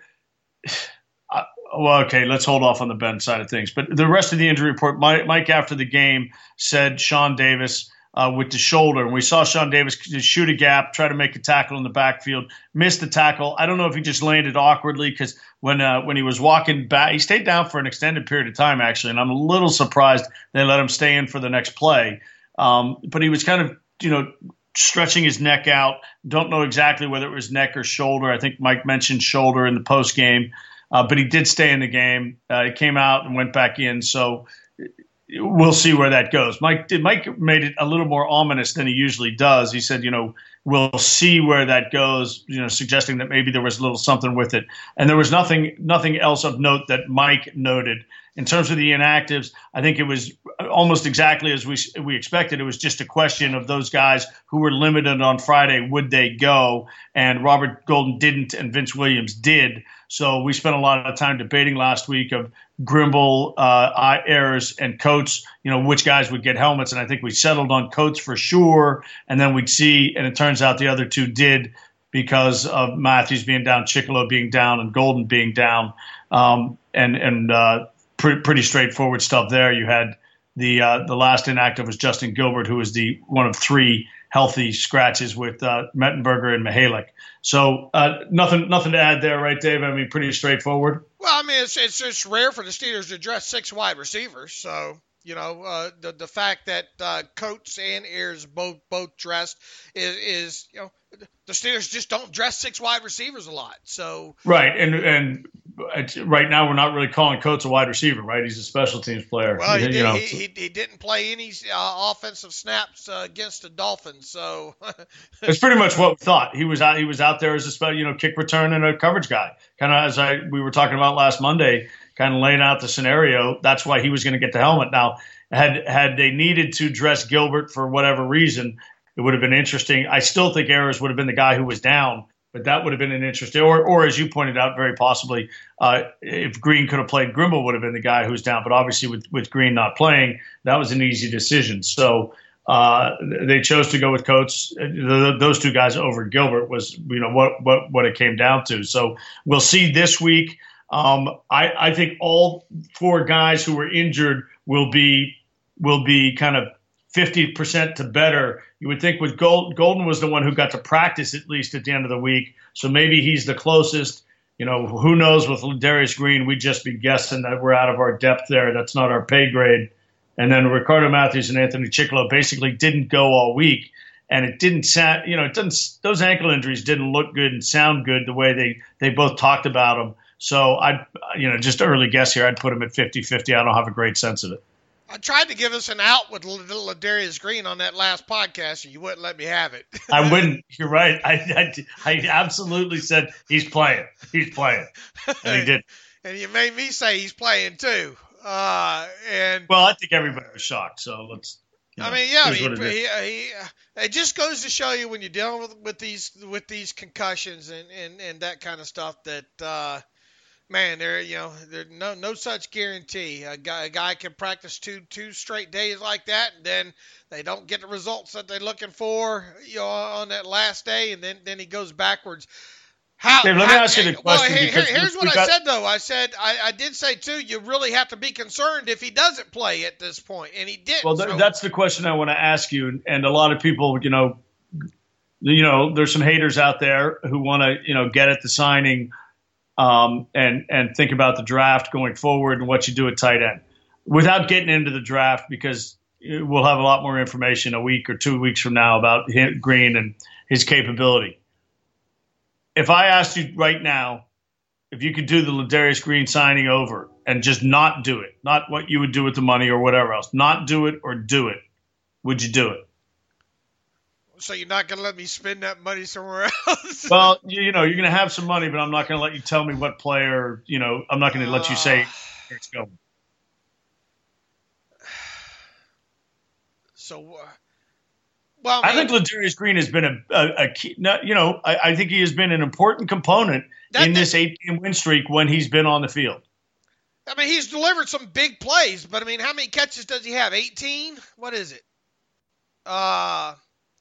uh, well, okay, let's hold off on the Ben side of things. But the rest of the injury report, Mike, Mike after the game, said Sean Davis uh, with the shoulder. And we saw Sean Davis shoot a gap, try to make a tackle in the backfield, missed the tackle. I don't know if he just landed awkwardly, because when uh, when he was walking back, he stayed down for an extended period of time, actually. And I'm a little surprised they let him stay in for the next play. Um, but he was kind of, you know, stretching his neck out. Don't know exactly whether it was neck or shoulder. I think Mike mentioned shoulder in the post game, uh, but he did stay in the game. Uh, he came out and went back in. So we'll see where that goes. Mike did, Mike made it a little more ominous than he usually does. He said, you know, we'll see where that goes, you know, suggesting that maybe there was a little something with it. And there was nothing nothing else of note that Mike noted. In terms of the inactives, I think it was almost exactly as we we expected. It was just a question of those guys who were limited on Friday, would they go? And Robert Golden didn't, and Vince Williams did. So we spent a lot of time debating last week of Grimble, uh, Ayers, and Coates, you know, which guys would get helmets. And I think we settled on Coates for sure. And then we'd see, and it turns out the other two did, because of Matthews being down, Chicolo being down, and Golden being down. Um, and, and, uh, Pretty, pretty straightforward stuff there. You had the uh, the last inactive was Justin Gilbert, who was the one of three healthy scratches with uh, Mettenberger and Mihalik. So uh, nothing nothing to add there, right, Dave? I mean, pretty straightforward. Well, I mean, it's it's, it's rare for the Steelers to dress six wide receivers, so. You know, uh, the the fact that uh, Coates and Ayers both both dressed is, is you know the Steelers just don't dress six wide receivers a lot. So right, and and right now we're not really calling Coates a wide receiver, right? He's a special teams player. Well, he, you did, know, he, he, he didn't play any uh, offensive snaps uh, against the Dolphins, so it's pretty much what we thought. He was out. He was out there as a special, you know, kick return and a coverage guy, kind of as I we were talking about last Monday. Kind of laying out the scenario. That's why he was going to get the helmet. Now, had had they needed to dress Gilbert for whatever reason, it would have been interesting. I still think Ayers would have been the guy who was down, but that would have been an interesting. Or, or as you pointed out, very possibly, uh, if Green could have played, Grimble would have been the guy who's down. But obviously, with with Green not playing, that was an easy decision. So uh, they chose to go with Coates. Those two guys over Gilbert was, you know, what what what it came down to. So we'll see this week. Um, I, I think all four guys who were injured will be will be kind of fifty percent to better. You would think with Gold, Golden was the one who got to practice at least at the end of the week, so maybe he's the closest. You know, who knows with Ladarius Green? We'd just be guessing that we're out of our depth there. That's not our pay grade. And then Ricardo Matthews and Anthony Chickillo basically didn't go all week. And it didn't sound, you know, it doesn't. Those ankle injuries didn't look good and sound good the way they, they both talked about them. So I, you know, just early guess here, I'd put him at fifty-fifty. I don't have a great sense of it. I tried to give us an out with Ladarius Green on that last podcast, and you wouldn't let me have it. I wouldn't. You're right. I, I, I absolutely said he's playing. He's playing, and he did. And you made me say he's playing too. Uh, and well, I think everybody was shocked. So let's. You know, I mean, yeah, he, it, he, he, it just goes to show you when you're dealing with, with these with these concussions and, and, and that kind of stuff that. Uh, Man, there you know there's no no such guarantee. A guy a guy can practice two two straight days like that, and then they don't get the results that they're looking for, you know, on that last day, and then, then he goes backwards. How? Dave, let how, me ask you the question. Well, here, because here's what got, I said though. I said I, I did say too. You really have to be concerned if he doesn't play at this point, and he did. Well, th- so. that's the question I want to ask you, and a lot of people, you know, you know, there's some haters out there who want to, you know, get at the signing. Um, and and think about the draft going forward and what you do at tight end without getting into the draft, because we'll have a lot more information a week or two weeks from now about him, Green and his capability. If I asked you right now, if you could do the Ladarius Green signing over and just not do it, not what you would do with the money or whatever else, not do it or do it, would you do it? So you're not going to let me spend that money somewhere else? Well, you, you know, you're going to have some money, but I'm not going to let you tell me what player, you know, I'm not going to let you say where it's going. So, uh, well, I, mean, I think Ladarius Green has been a, a, a key, you know, I, I think he has been an important component that, in this eight-game win streak when he's been on the field. I mean, he's delivered some big plays, but I mean, how many catches does he have? eighteen? What is it? Uh,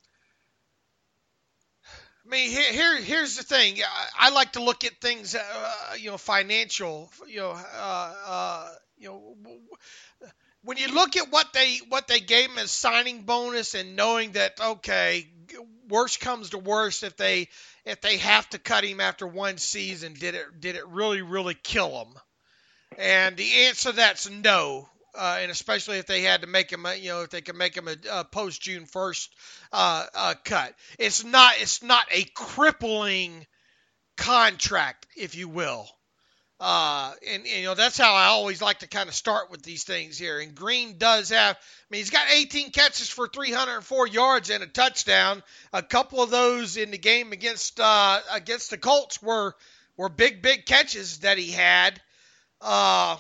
I mean, here, here, here's the thing. I, I like to look at things, uh, you know, financial. You know, uh, uh, you know, when you look at what they what they gave him as signing bonus, and knowing that okay, worst comes to worst, if they if they have to cut him after one season, did it did it really really kill him? And the answer to that's no. Uh, and especially if they had to make him, a, you know, if they could make him a, a post June first uh, uh, cut, it's not, it's not a crippling contract, if you will. Uh, and, and you know that's how I always like to kind of start with these things here. And Green does have, I mean, he's got eighteen catches for three hundred four yards and a touchdown. A couple of those in the game against uh, against the Colts were were big big catches that he had. Uh,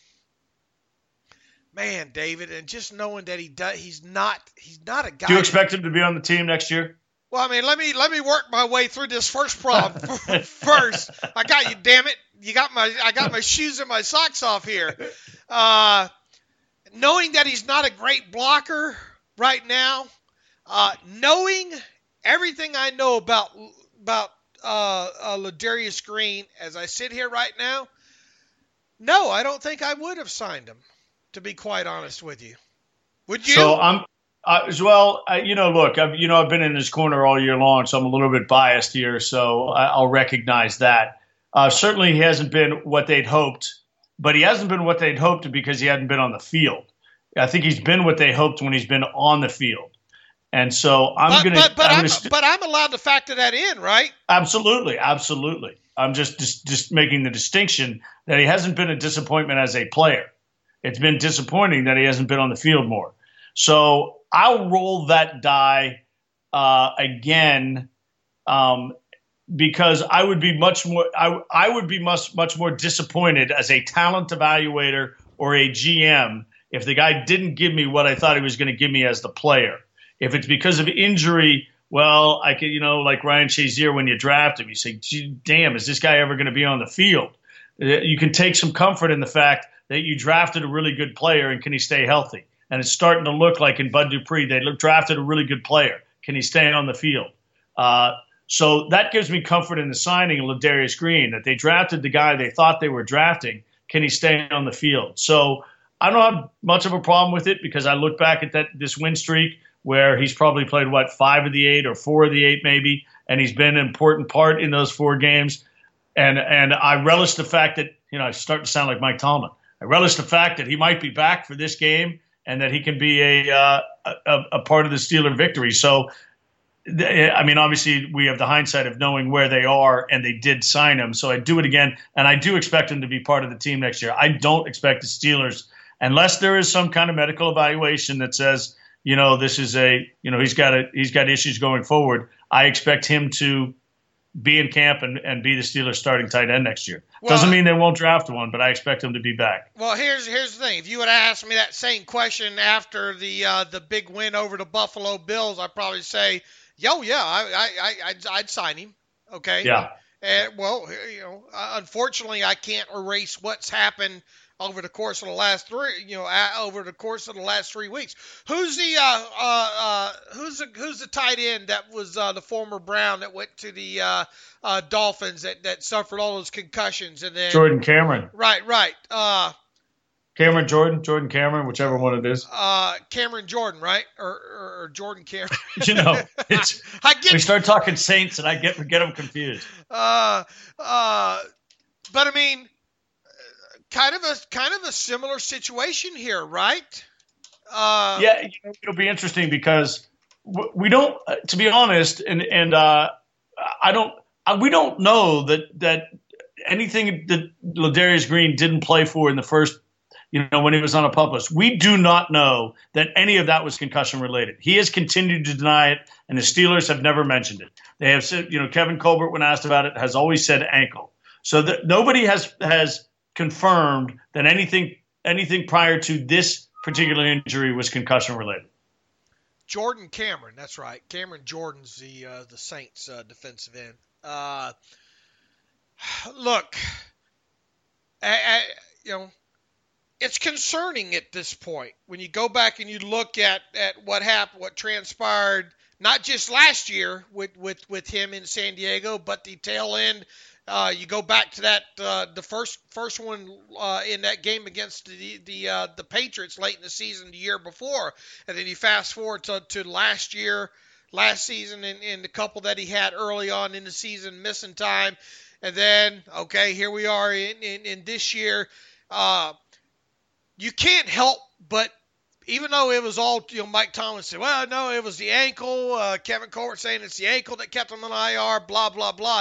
Man, David, and just knowing that he does, he's not, he's not a guy. Do you expect him to be on the team next year? Well, I mean, let me let me work my way through this first problem first. I got you, damn it! You got my, I got my shoes and my socks off here. Uh, knowing that he's not a great blocker right now, uh, knowing everything I know about about uh, uh, Ladarius Green as I sit here right now, no, I don't think I would have signed him. To be quite honest with you. Would you? So I'm uh, as well. I, you know, look, I've you know I've been in his corner all year long, so I'm a little bit biased here. So I, I'll recognize that. Uh, certainly, he hasn't been what they'd hoped, but he hasn't been what they'd hoped because he hadn't been on the field. I think he's been what they hoped when he's been on the field. And so I'm but, going but, to. But, I'm, st- but I'm allowed to factor that in, right? Absolutely, absolutely. I'm just, just just making the distinction that he hasn't been a disappointment as a player. It's been disappointing that he hasn't been on the field more. So I'll roll that die uh, again um, because I would be much more. I, I would be much much more disappointed as a talent evaluator or a G M if the guy didn't give me what I thought he was going to give me as the player. If it's because of injury, well, I could, you know, like Ryan Shazier, when you draft him, you say, gee, damn, is this guy ever going to be on the field? You can take some comfort in the fact that you drafted a really good player and can he stay healthy? And it's starting to look like in Bud Dupree, they look, drafted a really good player. Can he stay on the field? Uh, so that gives me comfort in the signing of Ladarius Green, that they drafted the guy they thought they were drafting. Can he stay on the field? So I don't have much of a problem with it because I look back at that this win streak where he's probably played, what, five of the eight or four of the eight maybe, and he's been an important part in those four games. And and I relish the fact that, you know, I start to sound like Mike Tomlin. I relish the fact that he might be back for this game and that he can be a uh, a, a part of the Steeler victory. So, I mean, obviously we have the hindsight of knowing where they are, and they did sign him. So I do it again, and I do expect him to be part of the team next year. I don't expect the Steelers, unless there is some kind of medical evaluation that says, you know, this is a, you know, he's got a, he's got issues going forward. I expect him to be in camp and, and be the Steelers starting tight end next year. Well, doesn't mean they won't draft one, but I expect him to be back. Well, here's here's the thing. If you would have asked me that same question after the uh, the big win over the Buffalo Bills, I'd probably say, yo, yeah, I, I, I I'd, I'd sign him. Okay. Yeah. And well, you know, unfortunately, I can't erase what's happened over the course of the last three, you know, over the course of the last three weeks. Who's the uh, uh, uh, who's the who's the tight end that was uh, the former Brown that went to the uh, uh, Dolphins that, that suffered all those concussions and then Jordan Cameron. Right, right. Uh, Cameron Jordan, Jordan Cameron, whichever one it is. Uh, Cameron Jordan, right, or, or, or Jordan Cameron. You know, it's I get we start talking Saints and I get get them confused. Uh, uh, but I mean. Kind of a kind of a similar situation here, right? Uh, yeah, you know, it'll be interesting because we don't, to be honest, and and uh, I don't, we don't know that that anything that Ladarius Green didn't play for in the first, you know, when he was on a PUP list. We do not know that any of that was concussion related. He has continued to deny it, and the Steelers have never mentioned it. They have said, you know, Kevin Colbert, when asked about it, has always said ankle. So that nobody has has. confirmed that anything anything prior to this particular injury was concussion related. Jordan Cameron, that's right. Cameron Jordan's the uh, the Saints uh, defensive end. Uh, look, I, I, you know, it's concerning at this point when you go back and you look at, at what happened, what transpired, not just last year with, with, with him in San Diego, but the tail end. Uh, you go back to that uh, the first first one uh, in that game against the the uh, the Patriots late in the season the year before, and then you fast forward to, to last year, last season, and, and the couple that he had early on in the season missing time, and then okay, here we are in in, in this year. Uh, you can't help but. Even though it was all, you know, Mike Tomlin said, well, no, it was the ankle. Uh, Kevin Colbert saying it's the ankle that kept him on I R, blah, blah, blah.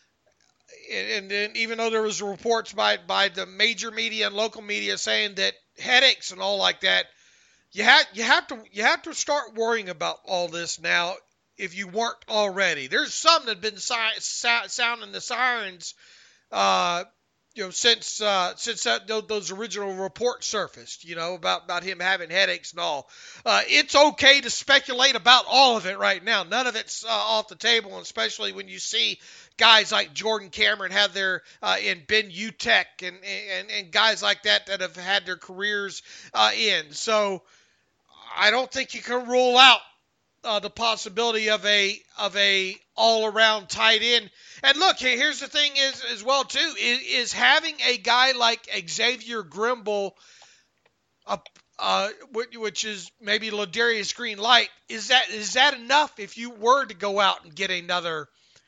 And then even though there was reports by, by the major media and local media saying that headaches and all like that, you have you have to you have to start worrying about all this now if you weren't already. There's some that have been si- si- sounding the sirens, uh, you know, since uh, since that, those original reports surfaced, you know, about, about him having headaches and all. Uh, it's okay to speculate about all of it right now. None of it's uh, off the table, and especially when you see guys like Jordan Cameron have their uh, in Ben Utecht and, and and guys like that that have had their careers uh, in. So I don't think you can rule out uh, the possibility of a of a all around tight end. And look, here's the thing is as well too is, is having a guy like Xavier Grimble a uh, which is maybe Ladarius Green light. Is that is that enough if you were to go out and get another,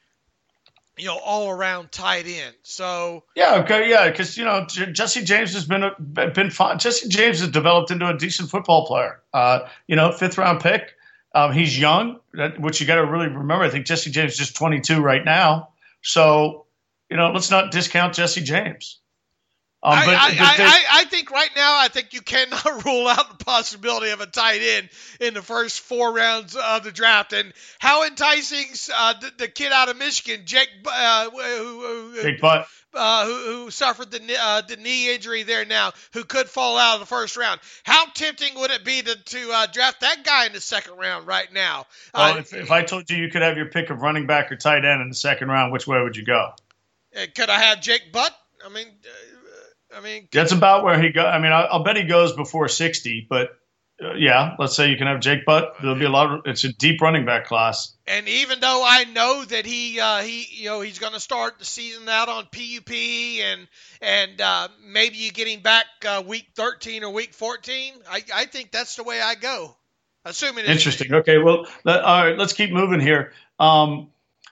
you know, all-around tight end? So yeah, okay, yeah, because you know Jesse James has been a, been fine. Jesse James has developed into a decent football player. Uh, you know, fifth round pick. Um, he's young, which you got to really remember. I think Jesse James is just twenty-two right now. So, you know, let's not discount Jesse James. Um, I, but, I, but I, they, I, I think right now, I think you cannot rule out the possibility of a tight end in the first four rounds of the draft. And how enticing uh, the, the kid out of Michigan, Jake, uh, who, who, Jake Butt. Uh, who, who suffered the uh, the knee injury there now, who could fall out of the first round. How tempting would it be to, to uh, draft that guy in the second round right now? Well, uh, if, if I told you you could have your pick of running back or tight end in the second round, which way would you go? Could I have Jake Butt? I mean, uh, I mean, that's about where he go. I mean, I'll, I'll bet he goes before sixty, but uh, yeah, let's say you can have Jake Butt. There'll be a lot of, it's a deep running back class. And even though I know that he, uh, he, you know, he's going to start the season out on P U P, and and uh, maybe you get him back uh, week thirteen or week fourteen, I, I think that's the way I go. Assuming it's interesting. Okay, well, let, all right, let's keep moving here. Um,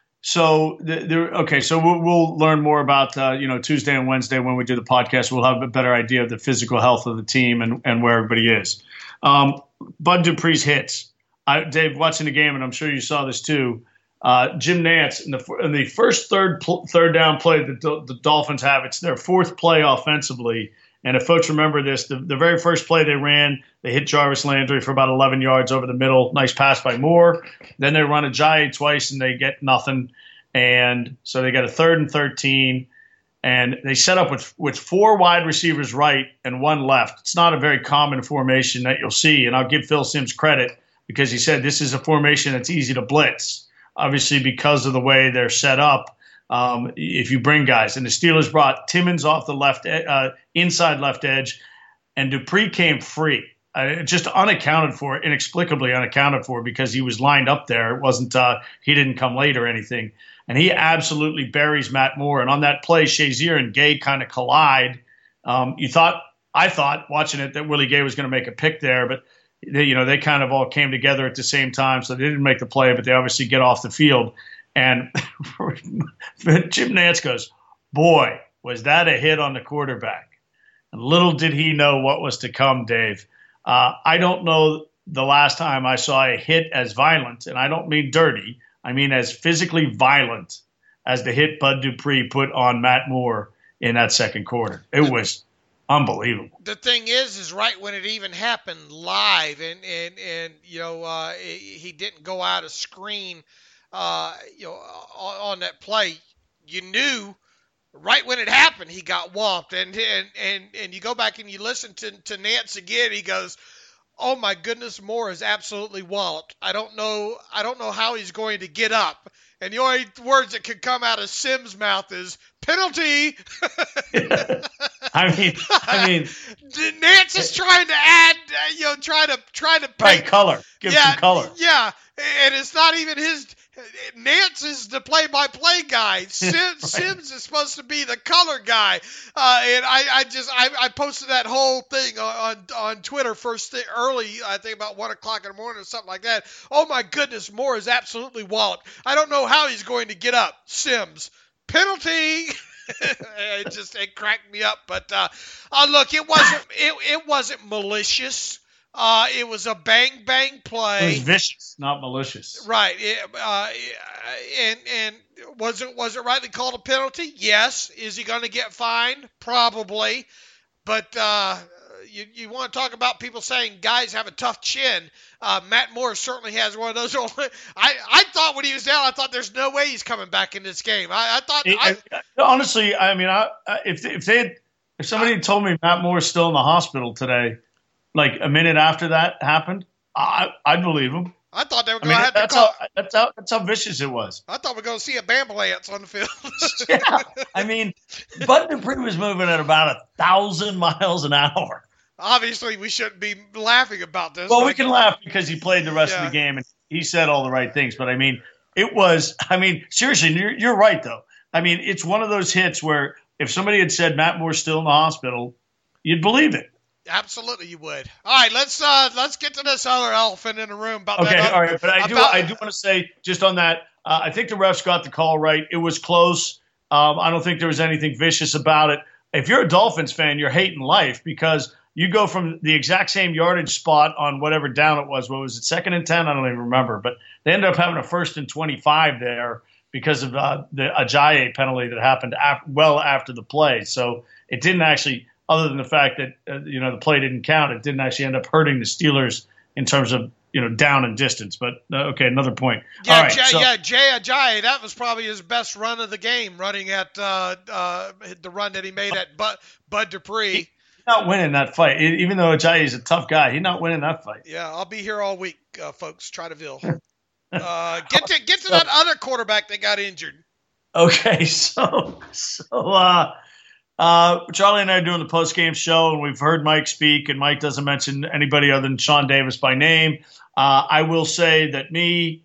so there, okay, so we'll, we'll learn more about uh, you know Tuesday and Wednesday when we do the podcast. We'll have a better idea of the physical health of the team and, and where everybody is. Um, Bud Dupree's hits. I, Dave, watching the game, and I'm sure you saw this too. Uh, Jim Nantz in the in the first third pl- third down play that the, the Dolphins have, it's their fourth play offensively. And if folks remember this, the, the very first play they ran, they hit Jarvis Landry for about eleven yards over the middle. Nice pass by Moore. Then they run a Ajayi twice and they get nothing. And so they got a third and thirteen. And they set up with, with four wide receivers right and one left. It's not a very common formation that you'll see. And I'll give Phil Simms credit because he said this is a formation that's easy to blitz. Obviously, because of the way they're set up, um, if you bring guys. And the Steelers brought Timmons off the left, uh, inside left edge, and Dupree came free. Uh, just unaccounted for, inexplicably unaccounted for, because he was lined up there. It wasn't uh, he didn't come late or anything. And he absolutely buries Matt Moore. And on that play, Shazier and Gay kind of collide. Um, you thought, I thought, watching it, that Willie Gay was going to make a pick there, but they, you know, they kind of all came together at the same time, so they didn't make the play, but they obviously get off the field. And Jim Nantz goes, "Boy, was that a hit on the quarterback." And little did he know what was to come, Dave. Uh, I don't know the last time I saw a hit as violent, and I don't mean dirty. I mean as physically violent as the hit Bud Dupree put on Matt Moore in that second quarter. It was unbelievable. The thing is, is right when it even happened live, and and and you know uh, he didn't go out of screen, uh, you know, on, on that play. You knew right when it happened he got whomped, and and and and you go back and you listen to to Nantz again. He goes, "Oh my goodness, Moore is absolutely walloped. I don't know. I don't know how he's going to get up." And the only words that could come out of Simms' mouth is penalty. I mean, I mean, Nantz is trying to add, uh, you know, trying to trying to paint color, give yeah, some color. Yeah, and it's not even his. Nantz is the play-by-play guy. Sim, right. Simms is supposed to be the color guy, uh, and I, I just I, I posted that whole thing on on Twitter first thing early. I think about one o'clock in the morning or something like that. Oh my goodness, Moore is absolutely walloped. I don't know how he's going to get up. Simms penalty. it just it cracked me up. But uh, uh, look, it wasn't it it wasn't malicious. Uh, it was a bang bang play. It was vicious, not malicious. Right. It, uh, and and was it was it rightly called a penalty? Yes. Is he going to get fined? Probably. But uh, you you want to talk about people saying guys have a tough chin? Uh, Matt Moore certainly has one of those. I I thought when he was down, I thought there's no way he's coming back in this game. I, I thought. It, I, honestly, I mean, I, if if they had, if somebody had told me Matt Moore's still in the hospital today, like a minute after that happened, I, I'd believe him. I thought they were I going mean, to have that's to call. How, that's, how, that's how vicious it was. I thought we were going to see a ambulance on the field. Yeah. I mean, Bud Dupree was moving at about a thousand miles an hour. Obviously, we shouldn't be laughing about this. Well, we can laugh because he played the rest yeah. of the game and he said all the right things. But, I mean, it was – I mean, seriously, you're, you're right, though. I mean, it's one of those hits where if somebody had said Matt Moore's still in the hospital, you'd believe it. Absolutely, you would. All right, let's uh, let's get to this other elephant in the room. About okay, that all right, but I do about, I do want to say just on that, uh, I think the refs got the call right. It was close. Um, I don't think there was anything vicious about it. If you're a Dolphins fan, you're hating life because you go from the exact same yardage spot on whatever down it was. What was it, second and ten? I don't even remember. But they ended up having a first and twenty-five there because of uh, the Ajayi penalty that happened af- well after the play. So it didn't actually – other than the fact that, uh, you know, the play didn't count, it didn't actually end up hurting the Steelers in terms of, you know, down and distance. But, uh, okay, another point. Yeah, All right, Jay, so, yeah, Jay Ajayi, that was probably his best run of the game, running at uh, uh, the run that he made at Bud, Bud Dupree. He's not winning that fight. Even though Ajayi is a tough guy, he's not winning that fight. Yeah, I'll be here all week, uh, folks. Try to Ville. Uh, get to get to that other quarterback that got injured. Okay, so, so uh, Uh, Charlie and I are doing the post-game show, and we've heard Mike speak, and Mike doesn't mention anybody other than Sean Davis by name. Uh, I will say that me,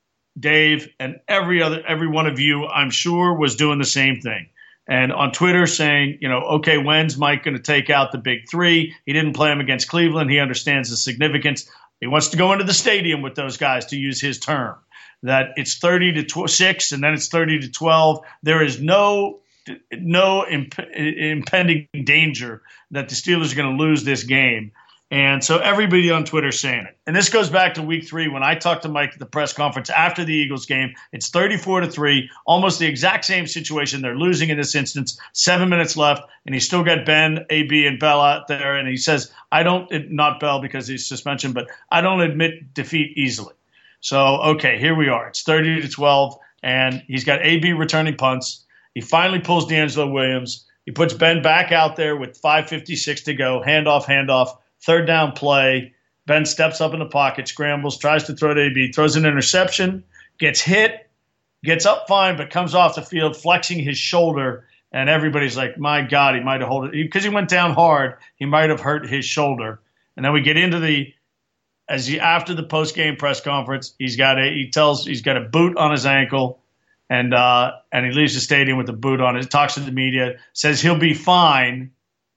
Dave, and every other every one of you, I'm sure, was doing the same thing. And on Twitter saying, you know, okay, when's Mike going to take out the big three? He didn't play him against Cleveland. He understands the significance. He wants to go into the stadium with those guys, to use his term, that it's thirty to six, and then it's thirty to twelve. There is no no imp- impending danger that the Steelers are going to lose this game. And so everybody on Twitter is saying it. And this goes back to week three when I talked to Mike at the press conference after the Eagles game. It's thirty-four to three, almost the exact same situation. They're losing in this instance, seven minutes left, and he's still got Ben, A B, and Bell out there. And he says, I don't, not Bell because he's suspension, but I don't admit defeat easily. So, okay, here we are. It's thirty to twelve, and he's got A B returning punts. He finally pulls D'Angelo Williams. He puts Ben back out there with five fifty-six to go. Handoff, handoff, third down play. Ben steps up in the pocket, scrambles, tries to throw to A B, throws an interception, gets hit, gets up fine, but comes off the field flexing his shoulder. And everybody's like, my God, he might have held it. Because he went down hard, he might have hurt his shoulder. And then we get into the – as he after the post-game press conference, he's got a he tells he's got a boot on his ankle. And uh, and he leaves the stadium with a boot on it. Talks to the media, says he'll be fine,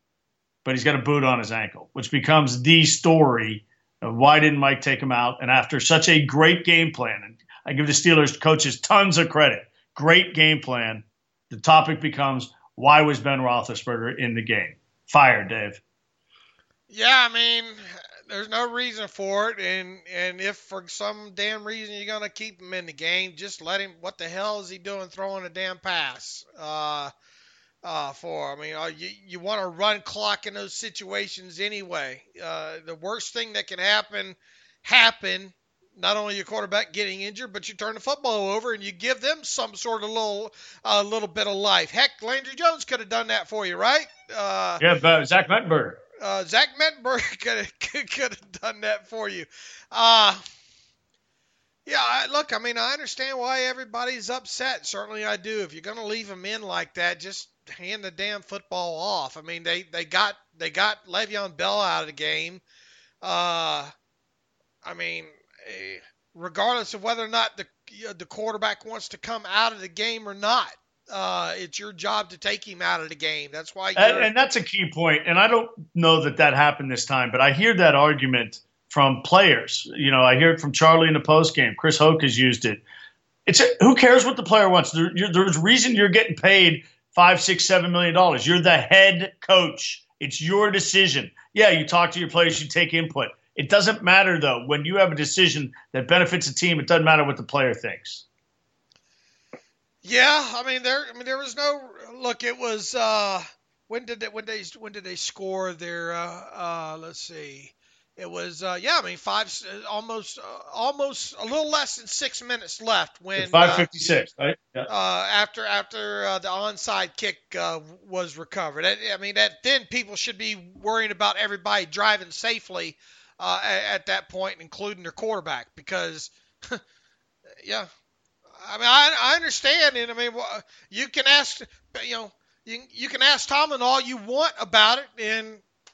but he's got a boot on his ankle, which becomes the story of why didn't Mike take him out? And after such a great game plan, and I give the Steelers coaches tons of credit, great game plan, the topic becomes, why was Ben Roethlisberger in the game? Fired, Dave. Yeah, I mean, there's no reason for it, and and if for some damn reason you're gonna keep him in the game, just let him. What the hell is he doing throwing a damn pass? Uh, uh, for I mean, uh, you you want to run clock in those situations anyway. Uh, the worst thing that can happen, happen. Not only your quarterback getting injured, but you turn the football over and you give them some sort of little, a uh, little bit of life. Heck, Landry Jones could have done that for you, right? Uh, yeah, but Zach Mettenberger. Uh, Zach Mettenberger could have could have done that for you. Uh, yeah, I, look, I mean, I understand why everybody's upset. Certainly I do. If you're going to leave him in like that, just hand the damn football off. I mean, they, they got they got Le'Veon Bell out of the game. Uh, I mean, regardless of whether or not the the quarterback wants to come out of the game or not, uh, it's your job to take him out of the game. That's why. And, and that's a key point. And I don't know that that happened this time, but I hear that argument from players. You know, I hear it from Charlie in the post game. Chris Hoke has used it. It's a, who cares what the player wants? There, there's a reason you're getting paid five, six, seven million dollars. You're the head coach. It's your decision. Yeah, you talk to your players, you take input. It doesn't matter, though. When you have a decision that benefits a team, it doesn't matter what the player thinks. Yeah, I mean there. I mean there was no look. It was uh, when did they when they when did they score their? Uh, uh, let's see. It was uh, yeah. I mean five, almost uh, almost a little less than six minutes left when five fifty-six, uh, right? Yeah. Uh, after after uh, the onside kick uh, was recovered. I, I mean that then people should be worrying about everybody driving safely. Uh, at, at that point, including their quarterback, because, yeah, I mean, I, I understand, and I mean, you can ask, you know, you you can ask Tomlin all you want about it, and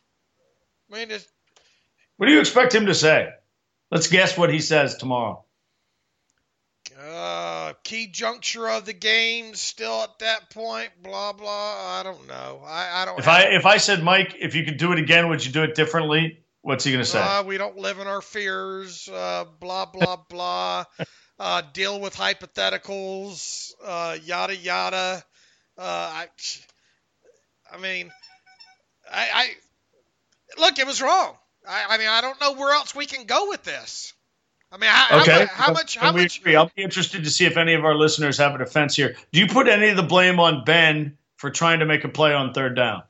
I mean, it's, what do you expect him to say? Let's guess what he says tomorrow. Uh, uh, key juncture of the game still at that point, blah, blah. I don't know. I, I don't If have, I if I said, Mike, if you could do it again, would you do it differently? What's he going to say? Uh, we don't live in our fears, uh, blah, blah, blah. Uh, deal with hypotheticals, uh, yada, yada. Uh, I, I mean, I, I look, it was wrong. I, I mean, I don't know where else we can go with this. I mean, how, okay. how, how much? How and we much? agree. I'll be interested to see if any of our listeners have a defense here. Do you put any of the blame on Ben for trying to make a play on third down?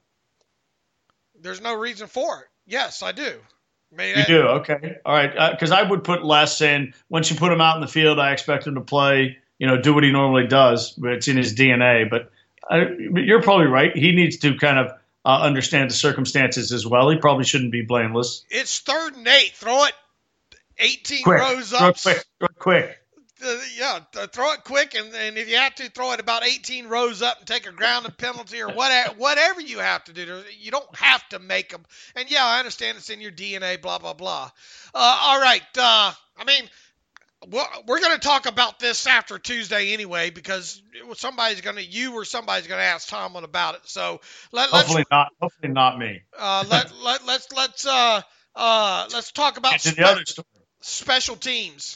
There's no reason for it. Yes, I do. I mean, you I, do? Okay. All right. Because uh, I would put less in. Once you put him out in the field, I expect him to play, you know, do what he normally does. But it's in his D N A. But, I, but you're probably right. He needs to kind of uh, understand the circumstances as well. He probably shouldn't be blameless. It's third and eight. Throw it eighteen quick. rows throw up. It quick. Throw it quick. Uh, yeah, th- throw it quick, and, and if you have to, throw it about eighteen rows up and take a grounding penalty or whatever, whatever you have to do. You don't have to make them. And, yeah, I understand it's in your D N A, blah, blah, blah. Uh, all right. Uh, I mean, we're going to talk about this after Tuesday anyway because somebody's going to – you or somebody's going to ask Tomlin about it. So let, let's – Hopefully not. Hopefully not me. uh, let, let, let's let's uh, uh, let's talk about Get to spe- the other story. special teams.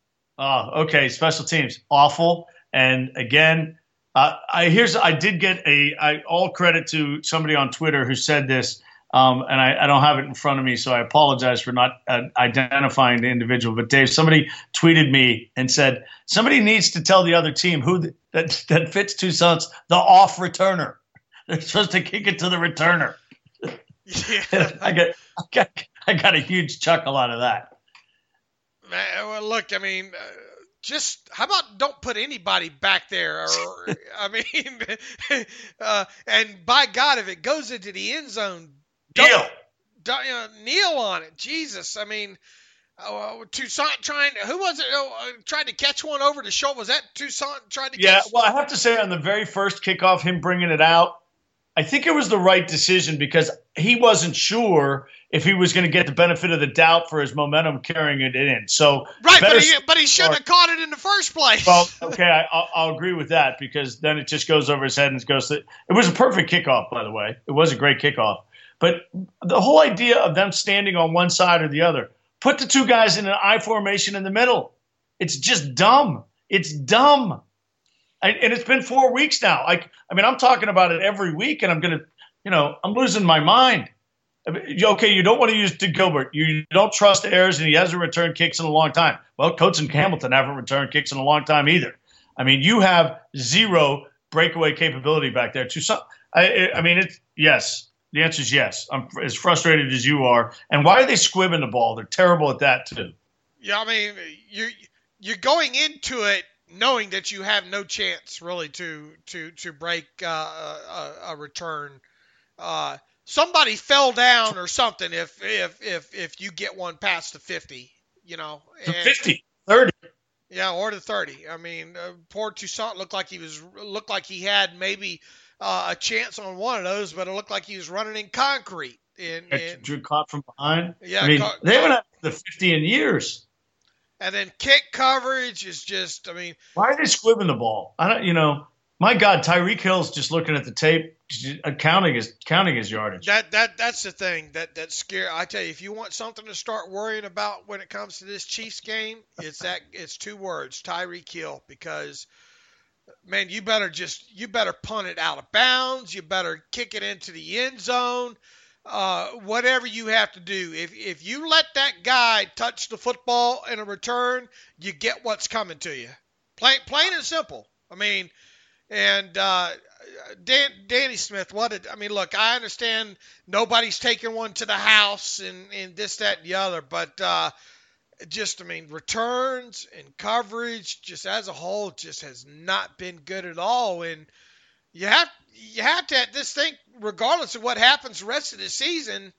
Oh, okay. Special teams, awful. And again, uh, I here's I did get a I, all credit to somebody on Twitter who said this, um, and I, I don't have it in front of me, so I apologize for not uh, identifying the individual. But Dave, somebody tweeted me and said somebody needs to tell the other team who th- that that fits Toussaint's the off returner. They're supposed to kick it to the returner. Yeah, I got I got I got a huge chuckle out of that. Man, well, look, I mean, uh, just how about don't put anybody back there? Or, I mean, uh, and by God, if it goes into the end zone, don't, Kneel. don't, you know, kneel on it. Jesus, I mean, uh, Toussaint trying to, who was it? Oh, uh, tried to catch one over the shoulder. Was that Toussaint tried to Yeah, catch? well, I have to say on the very first kickoff, him bringing it out, I think it was the right decision because he wasn't sure if he was going to get the benefit of the doubt for his momentum carrying it in. So right, but better he, but he shouldn't have caught it in the first place. Well, okay, I, I'll, I'll agree with that because then it just goes over his head and goes. To, it was a perfect kickoff, by the way. It was a great kickoff. But the whole idea of them standing on one side or the other, put the two guys in an I formation in the middle. It's just dumb. It's dumb. I, and it's been four weeks now. Like, I mean, I'm talking about it every week, and I'm going to, you know, I'm losing my mind. I mean, okay, you don't want to use DeGilbert. You don't trust Ayers, and he hasn't returned kicks in a long time. Well, Coates and Hamilton haven't returned kicks in a long time either. I mean, you have zero breakaway capability back there. To some, I, I mean, it's yes. The answer is yes. I'm as frustrated as you are. And why are they squibbing the ball? They're terrible at that too. Yeah, I mean, you're you're going into it knowing that you have no chance really to to to break uh, a, a return. Uh, somebody fell down or something if if if if you get one past the fifty, you know. To and, fifty, thirty. Yeah, or the thirty. I mean, uh, poor Toussaint looked like he was looked like he had maybe uh, a chance on one of those, but it looked like he was running in concrete. And, and Drew caught from behind. Yeah, I mean, caught, they haven't had the fifty in years. And then kick coverage is just, I mean. Why are they squibbing the ball? I don't, you know, my God, Tyreek Hill's just looking at the tape, counting his counting his yardage. That that that's the thing that that's scary. I tell you, if you want something to start worrying about when it comes to this Chiefs game, it's that it's two words, Tyreek Hill, because man, you better just you better punt it out of bounds. You better kick it into the end zone. Uh, whatever you have to do. If if you let that guy touch the football in a return, you get what's coming to you. Plain plain and simple. I mean, and uh, Dan, Danny Smith, what did I mean? Look, I understand nobody's taking one to the house and, and this, that, and the other, but uh, just I mean, returns and coverage, just as a whole, just has not been good at all. And you have you have to this thing, regardless of what happens the rest of the season.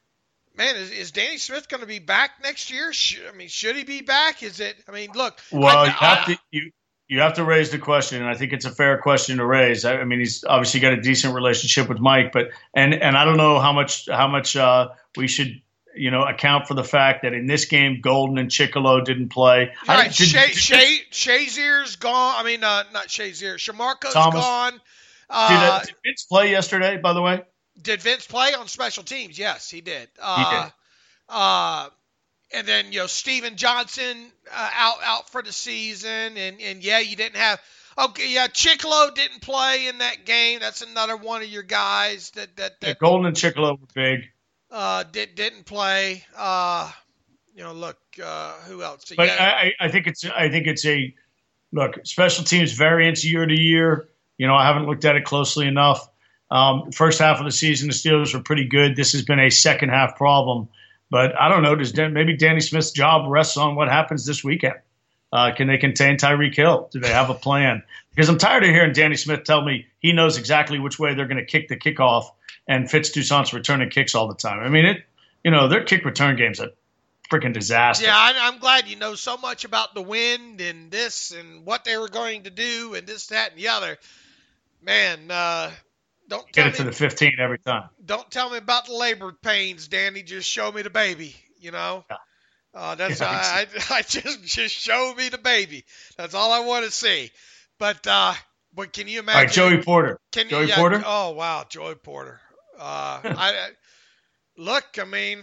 Man, is, is Danny Smith going to be back next year? Should, I mean, should he be back? Is it? I mean, look. Well, I, you have I, to you you have to raise the question, and I think it's a fair question to raise. I, I mean, he's obviously got a decent relationship with Mike, but and and I don't know how much how much uh, we should you know, account for the fact that in this game, Golden and Chicolo didn't play. Right, I, did, Shay, did, Shay, Shazier's gone. I mean, uh, not Shazier. Shamarko's Thomas. gone. Uh, did, uh, Uh, did Vince play yesterday, by the way? did Vince play on special teams? Yes, he did. Uh, He did. Uh, and then, you know, Steven Johnson uh, out out for the season. And, and, yeah, you didn't have – okay, yeah, Chicolo didn't play in that game. That's another one of your guys that, that, that Yeah, Golden and Chicolo were big. uh, did, didn't play. Uh, you know, look, uh, who else? But yeah. I, I think it's I think it's a look, special teams variance year to year. You know, I haven't looked at it closely enough. Um, first half of the season, the Steelers were pretty good. This has been a second half problem. But I don't know. Does Dan, maybe Danny Smith's job rests on what happens this weekend? Uh, can they contain Tyreek Hill? Do they have a plan? Because I'm tired of hearing Danny Smith tell me he knows exactly which way they're going to kick the kickoff, and Fitz Toussaint's returning kicks all the time. I mean, it. You know, their kick return game's a freaking disaster. Yeah, I, I'm glad you know so much about the wind and this and what they were going to do and this, that, and the other. Man, uh, don't Get tell it to me, the fifteen every time. don't tell me about the labor pains, Danny. Just show me the baby. You know, Yeah. uh, that's Yeah, I, I, I just just show me the baby. That's all I want to see. But uh, but can you imagine? All right, Joey Porter. Can you, Joey yeah, Porter? Oh wow, Joey Porter. Uh, I, I look. I mean,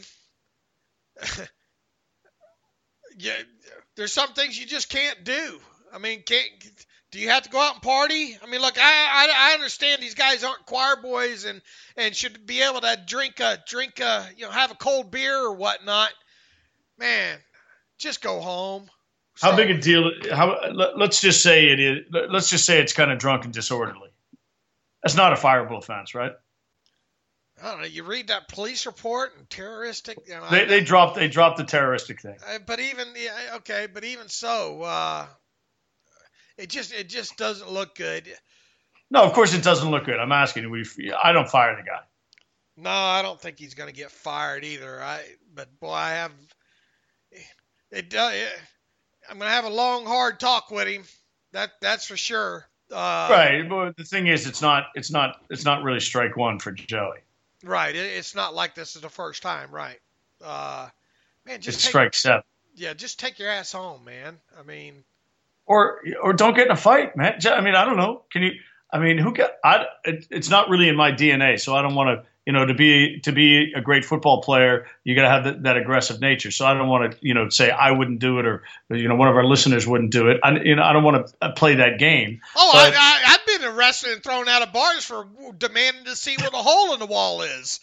yeah. There's some things you just can't do. I mean, can't. Do you have to go out and party? I mean, look, I, I I understand these guys aren't choir boys and, and should be able to drink a drink a you know have a cold beer or whatnot. Man, just go home. How So- big a deal? How let, let's just say it is. Let's just say it's kind of drunk and disorderly. That's not a fireable offense, right? I don't know. You read that police report and terroristic. You know, They I- they dropped they dropped the terroristic thing. Uh, but even yeah, okay, but even so, uh, it just it just doesn't look good. No, of course it doesn't look good. I'm asking you. We I don't fire the guy. No, I don't think he's going to get fired either. I but boy, I have it. Uh, it I'm going to have a long, hard talk with him. That that's for sure. Uh, Right, but the thing is, it's not it's not it's not really strike one for Joey. Right. It, it's not like this is the first time. Right. Uh, man, just It's take, strike seven. yeah, just take your ass home, man. I mean. Or or don't get in a fight, man. I mean, I don't know. Can you? I mean, who get? I. It, it's not really in my D N A, so I don't want to. You know, to be to be a great football player, you got to have that, that aggressive nature. So I don't want to, you know, say I wouldn't do it, or you know, one of our listeners wouldn't do it. I, you know, I don't want to play that game. Oh, but, I, I, I've been arrested and thrown out of bars for demanding to see where the hole in the wall is.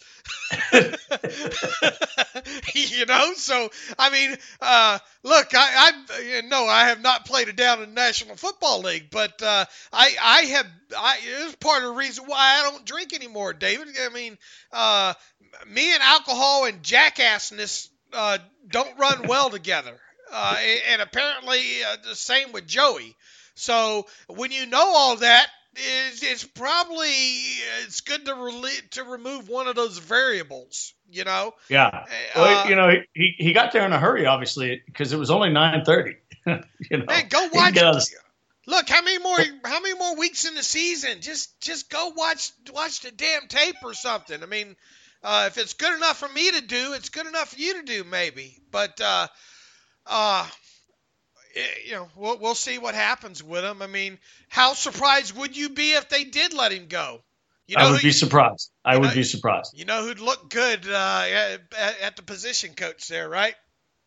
You know, so I mean, uh, look, I, I no, I have not played it down in the National Football League, but uh, I, I have. I it was part of the reason why I don't drink anymore, David. I mean, uh, me and alcohol and jackassness uh, don't run well together, uh, and apparently uh, the same with Joey. So when you know all that, it's, it's probably it's good to rele- to remove one of those variables. You know. yeah. Well, you know, he he got there in a hurry, obviously, because it was only nine thirty. You know, Man, go He watch. get out of the- Look, how many more how many more weeks in the season? Just just go watch watch the damn tape or something. I mean, uh, if it's good enough for me to do, it's good enough for you to do, maybe. But uh, uh, you know, we'll we'll see what happens with him. I mean, how surprised would you be if they did let him go? You know I would who, be surprised. I would know- be surprised. You know who'd look good uh, at, at the position coach there, right?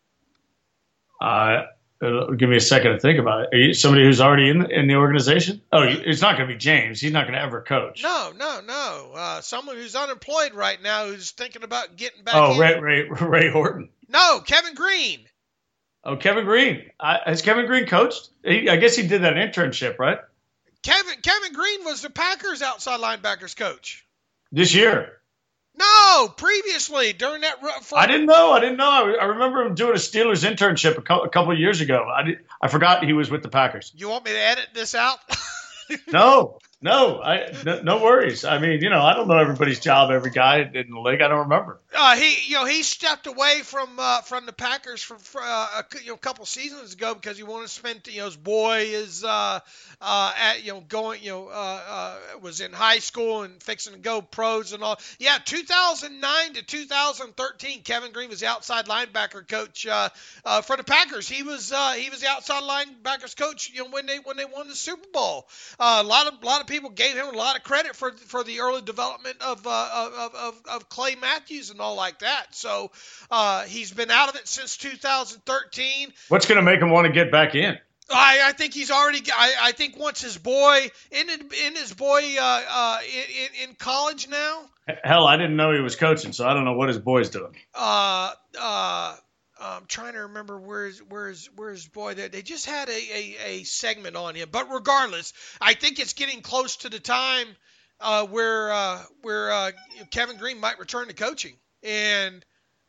Uh, it'll give me a second to think about it. Are you somebody who's already in in the organization? Oh, it's not going to be James. He's not going to ever coach. No, no, no. Uh, someone who's unemployed right now who's thinking about getting back Oh, in. Ray, Ray Ray Horton. No, Kevin Green. Oh, Kevin Green. I, has Kevin Green coached? He, I guess he did that internship, right? Kevin Kevin Green was the Packers outside linebackers coach. This year. No, previously during that. ru- For, I didn't know. I didn't know. I, I remember him doing a Steelers internship a, co- a couple of years ago. I did, I forgot he was with the Packers. You want me to edit this out? No, no, I no, no worries. I mean, you know, I don't know everybody's job, every guy in the league. I don't remember. Uh, he, you know, he stepped away from uh, from the Packers for, for uh, a you know, couple seasons ago because he wanted to spend, you know, his boy is uh, uh, at, you know, going, you know, uh, uh, was in high school and fixing to go pros and all. Yeah, two thousand nine to two thousand thirteen, Kevin Greene was the outside linebacker coach uh, uh, for the Packers. He was uh, he was the outside linebackers coach, you know, when they when they won the Super Bowl. Uh, a lot of a lot of people gave him a lot of credit for for the early development of uh, of, of of Clay Matthews and all like that. So uh, he's been out of it since two thousand thirteen. What's going to make him want to get back in? I, I think he's already. I, I think once his boy in in his boy uh, uh, in in college now. Hell, I didn't know he was coaching, so I don't know what his boy's doing. Uh, uh, I'm trying to remember where's where's where's boy. They, they just had a, a, a segment on him, but regardless, I think it's getting close to the time uh, where uh, where uh, Kevin Greene might return to coaching, and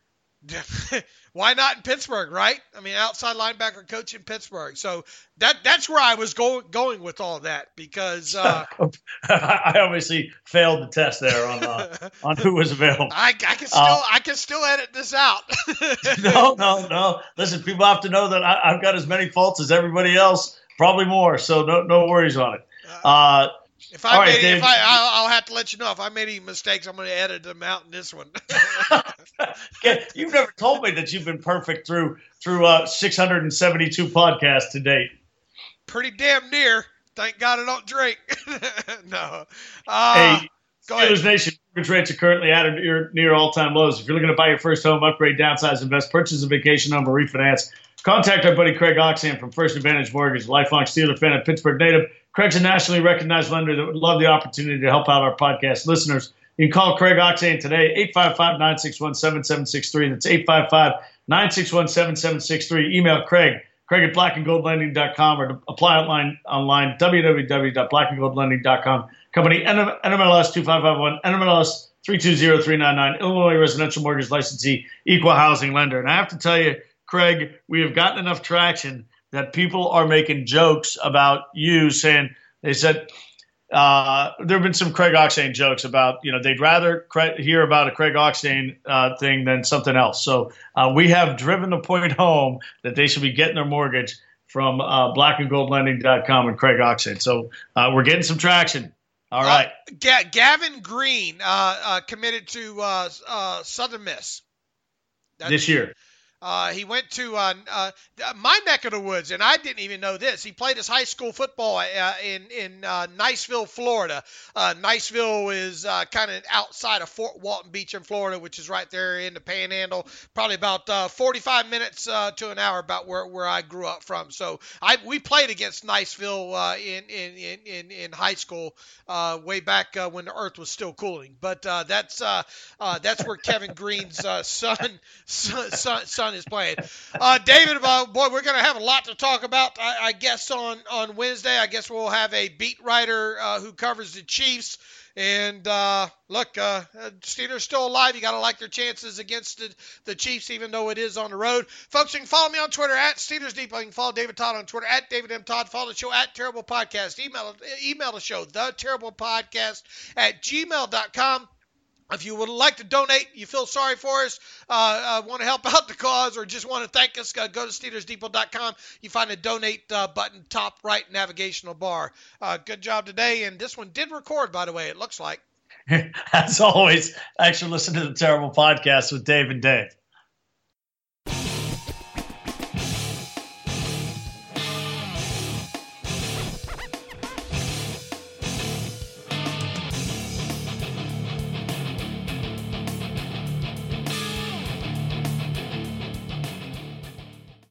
why not in Pittsburgh, right? I mean, outside linebacker coach in Pittsburgh. So that that's where I was going going with all that because uh, I obviously failed the test there on uh, on who was available. I, I can still uh, I can still edit this out. no, no, no. Listen, people have to know that I, I've got as many faults as everybody else, probably more. So no no worries on it. Uh, If I All made, right, Dave. if I, I'll, I'll have to let you know if I made any mistakes. I'm going to edit them out in this one. You've never told me that you've been perfect through through uh, six hundred seventy-two podcasts to date. Pretty damn near. Thank God I don't drink. no. Uh, hey, Steelers Nation, mortgage rates are currently at or near, near all-time lows. If you're looking to buy your first home, upgrade, downsize, invest, purchase a vacation home, or refinance, contact our buddy Craig Oxan from First Advantage Mortgage, a lifelong Steeler fan and Pittsburgh native. Craig's a nationally recognized lender that would love the opportunity to help out our podcast listeners. You can call Craig Oxan today, eight five five, nine six one, seven seven six three. That's eight five five, nine six one, seven seven six three. Email Craig, Craig at black and gold lending dot com, or to apply online, online w w w dot black and gold lending dot com. Company N M L S two five five one, N M L S three two zero three nine nine, Illinois Residential Mortgage Licensee, Equal Housing Lender. And I have to tell you, Craig, we have gotten enough traction that people are making jokes about you, saying, they said, uh, there have been some Craig Oxane jokes about, you know, they'd rather cre- hear about a Craig Oxane uh, thing than something else. So uh, we have driven the point home that they should be getting their mortgage from uh, black and gold lending dot com and Craig Oxane. So uh, we're getting some traction. All right. Uh, Ga- Gavin Green uh, uh, committed to uh, uh, Southern Miss. That's- this year. Uh, he went to uh, uh, my neck of the woods, and I didn't even know this. He played his high school football uh, in in uh, Niceville, Florida. Uh, Niceville is uh, kind of outside of Fort Walton Beach in Florida, which is right there in the Panhandle, probably about uh, forty-five minutes uh, to an hour about where, where I grew up from. So I we played against Niceville uh, in, in in in high school uh, way back uh, when the earth was still cooling. But uh, that's uh, uh, that's where Kevin Green's uh, son son son. son is playing. Uh, David, uh, boy, we're going to have a lot to talk about, I, I guess, on, on Wednesday. I guess we'll have a beat writer uh, who covers the Chiefs. And, uh, look, uh, Steelers still alive. You got to like their chances against the, the Chiefs, even though it is on the road. Folks, you can follow me on Twitter, at Steelers Depot. You can follow David Todd on Twitter, at David M. Todd. Follow the show, at Terrible Podcast. Email, email the show, the Terrible Podcast at gmail dot com. If you would like to donate, you feel sorry for us, uh, uh, want to help out the cause, or just want to thank us, uh, go to Steelers Depot dot com. You find a donate uh, button, top right navigational bar. Uh, good job today. And this one did record, by the way, it looks like. As always, thanks for listening to the Terrible Podcast with Dave and Dave.